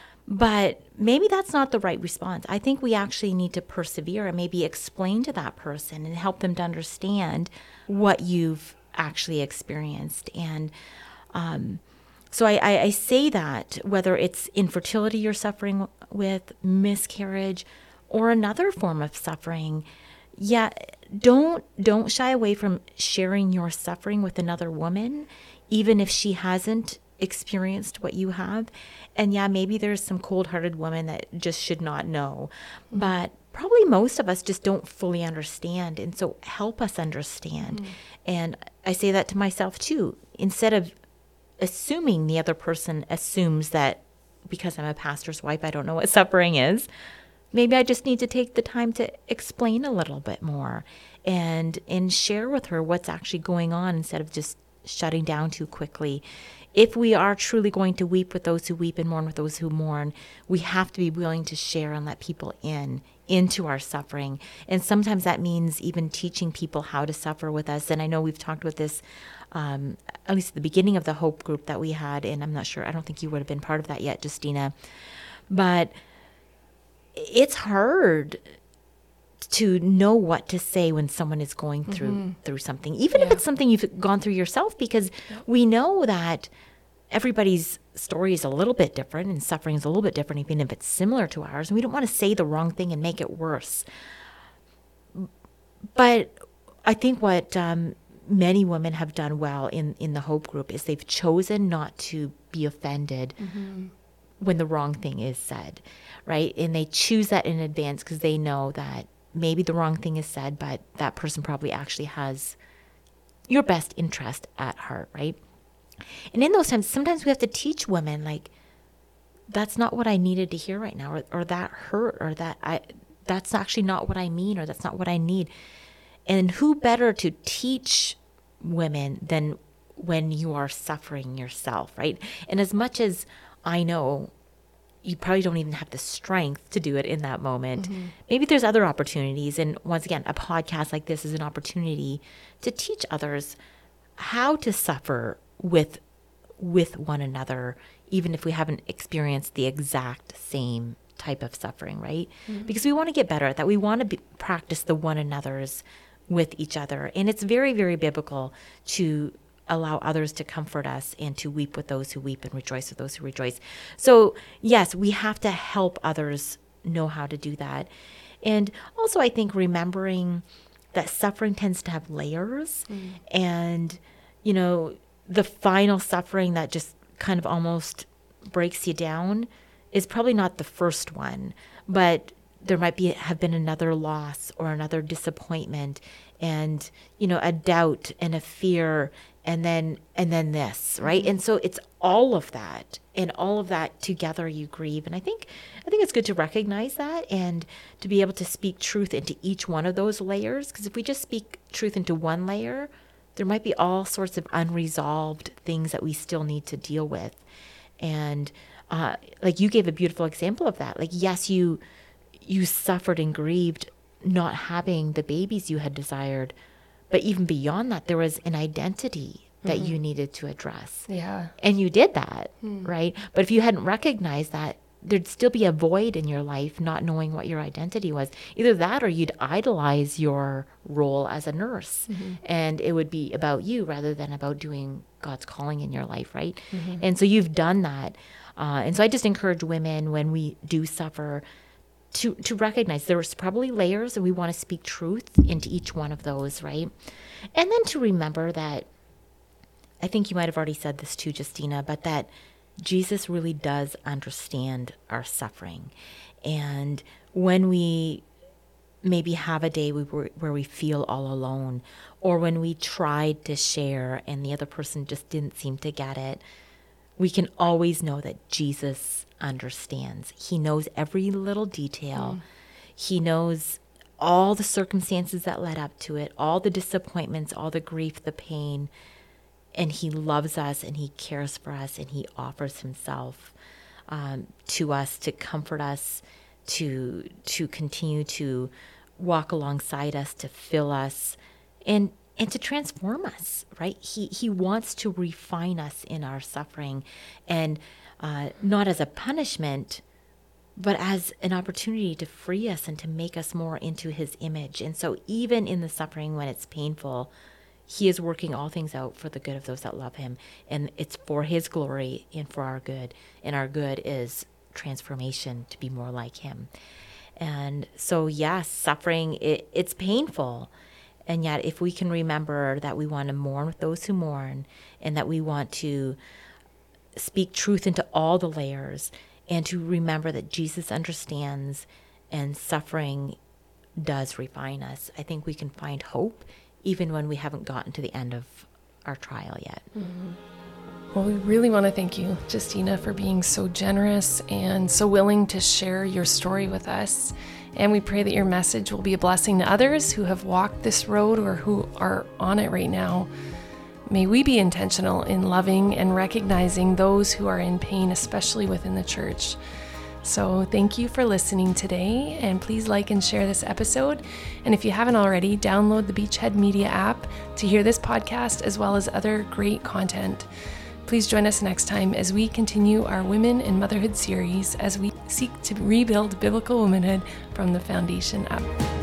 Speaker 2: But maybe that's not the right response. I think we actually need to persevere and maybe explain to that person and help them to understand what you've actually experienced. And um, so I, I, I say that whether it's infertility you're suffering with, miscarriage, or another form of suffering, yeah, don't don't shy away from sharing your suffering with another woman, even if she hasn't experienced what you have. And yeah, maybe there's some cold-hearted women that just should not know, but probably most of us just don't fully understand. And so help us understand. Mm. And I say that to myself too. Instead of assuming the other person assumes that because I'm a pastor's wife, I don't know what suffering is, maybe I just need to take the time to explain a little bit more and and share with her what's actually going on instead of just shutting down too quickly. If we are truly going to weep with those who weep and mourn with those who mourn, we have to be willing to share and let people in, into our suffering. And sometimes that means even teaching people how to suffer with us. And I know we've talked with this, um, at least at the beginning of the Hope group that we had, and I'm not sure, I don't think you would have been part of that yet, Justina. But it's hard to know what to say when someone is going through mm-hmm. through something, even yeah. if it's something you've gone through yourself, because yep. we know that everybody's story is a little bit different and suffering is a little bit different, even if it's similar to ours. And we don't want to say the wrong thing and make it worse. But I think what um, many women have done well in, in the Hope group is they've chosen not to be offended mm-hmm. when the wrong thing is said, right? And they choose that in advance because they know that maybe the wrong thing is said, but that person probably actually has your best interest at heart, right? And in those times, sometimes we have to teach women, like, that's not what I needed to hear right now, or, or that hurt, or that I, that's actually not what I mean, or that's not what I need. And who better to teach women than when you are suffering yourself, right? And as much as I know you probably don't even have the strength to do it in that moment, mm-hmm. maybe there's other opportunities. And once again, a podcast like this is an opportunity to teach others how to suffer with with one another, even if we haven't experienced the exact same type of suffering, right? Mm-hmm. Because we want to get better at that. We want to be, practice the one another's with each other. And it's very, very biblical to allow others to comfort us and to weep with those who weep and rejoice with those who rejoice. So yes, we have to help others know how to do that. And also I think remembering that suffering tends to have layers, mm. and, you know, the final suffering that just kind of almost breaks you down is probably not the first one, but there might be have been another loss or another disappointment, and, you know, a doubt and a fear, and then and then this, right? Mm-hmm. And so it's all of that, and all of that together you grieve. And I think I think it's good to recognize that and to be able to speak truth into each one of those layers, because if we just speak truth into one layer, there might be all sorts of unresolved things that we still need to deal with. And uh, like you gave a beautiful example of that. Like, yes, you you suffered and grieved not having the babies you had desired, but even beyond that, there was an identity that mm-hmm. you needed to address.
Speaker 3: Yeah.
Speaker 2: And you did that, mm. right? But if you hadn't recognized that, there'd still be a void in your life, not knowing what your identity was. Either that, or you'd idolize your role as a nurse, mm-hmm. and it would be about you rather than about doing God's calling in your life, right? Mm-hmm. And so you've done that. Uh, and so I just encourage women, when we do suffer, to to recognize there's probably layers, and we want to speak truth into each one of those, right? And then to remember that, I think you might have already said this too, Justina, but that Jesus really does understand our suffering. And when we maybe have a day where, where we feel all alone, or when we tried to share and the other person just didn't seem to get it, we can always know that Jesus understands. He knows every little detail. Mm. He knows all the circumstances that led up to it, all the disappointments, all the grief, the pain. And he loves us, and he cares for us, and he offers himself um, to us to comfort us, to to continue to walk alongside us, to fill us, and and to transform us, right? He he wants to refine us in our suffering, and uh, not as a punishment, but as an opportunity to free us and to make us more into his image. And so even in the suffering, when it's painful, he is working all things out for the good of those that love him. And it's for his glory and for our good. And our good is transformation to be more like him. And so, yes, suffering, it, it's painful. And yet, if we can remember that we want to mourn with those who mourn, and that we want to speak truth into all the layers, and to remember that Jesus understands, and suffering does refine us, I think we can find hope even when we haven't gotten to the end of our trial yet.
Speaker 1: Mm-hmm. Well, we really want to thank you, Justina, for being so generous and so willing to share your story with us. And we pray that your message will be a blessing to others who have walked this road or who are on it right now. May we be intentional in loving and recognizing those who are in pain, especially within the church. So thank you for listening today, and please like and share this episode. And if you haven't already, download the Beachhead Media app to hear this podcast as well as other great content. Please join us next time as we continue our Women in Motherhood series as we seek to rebuild biblical womanhood from the foundation up.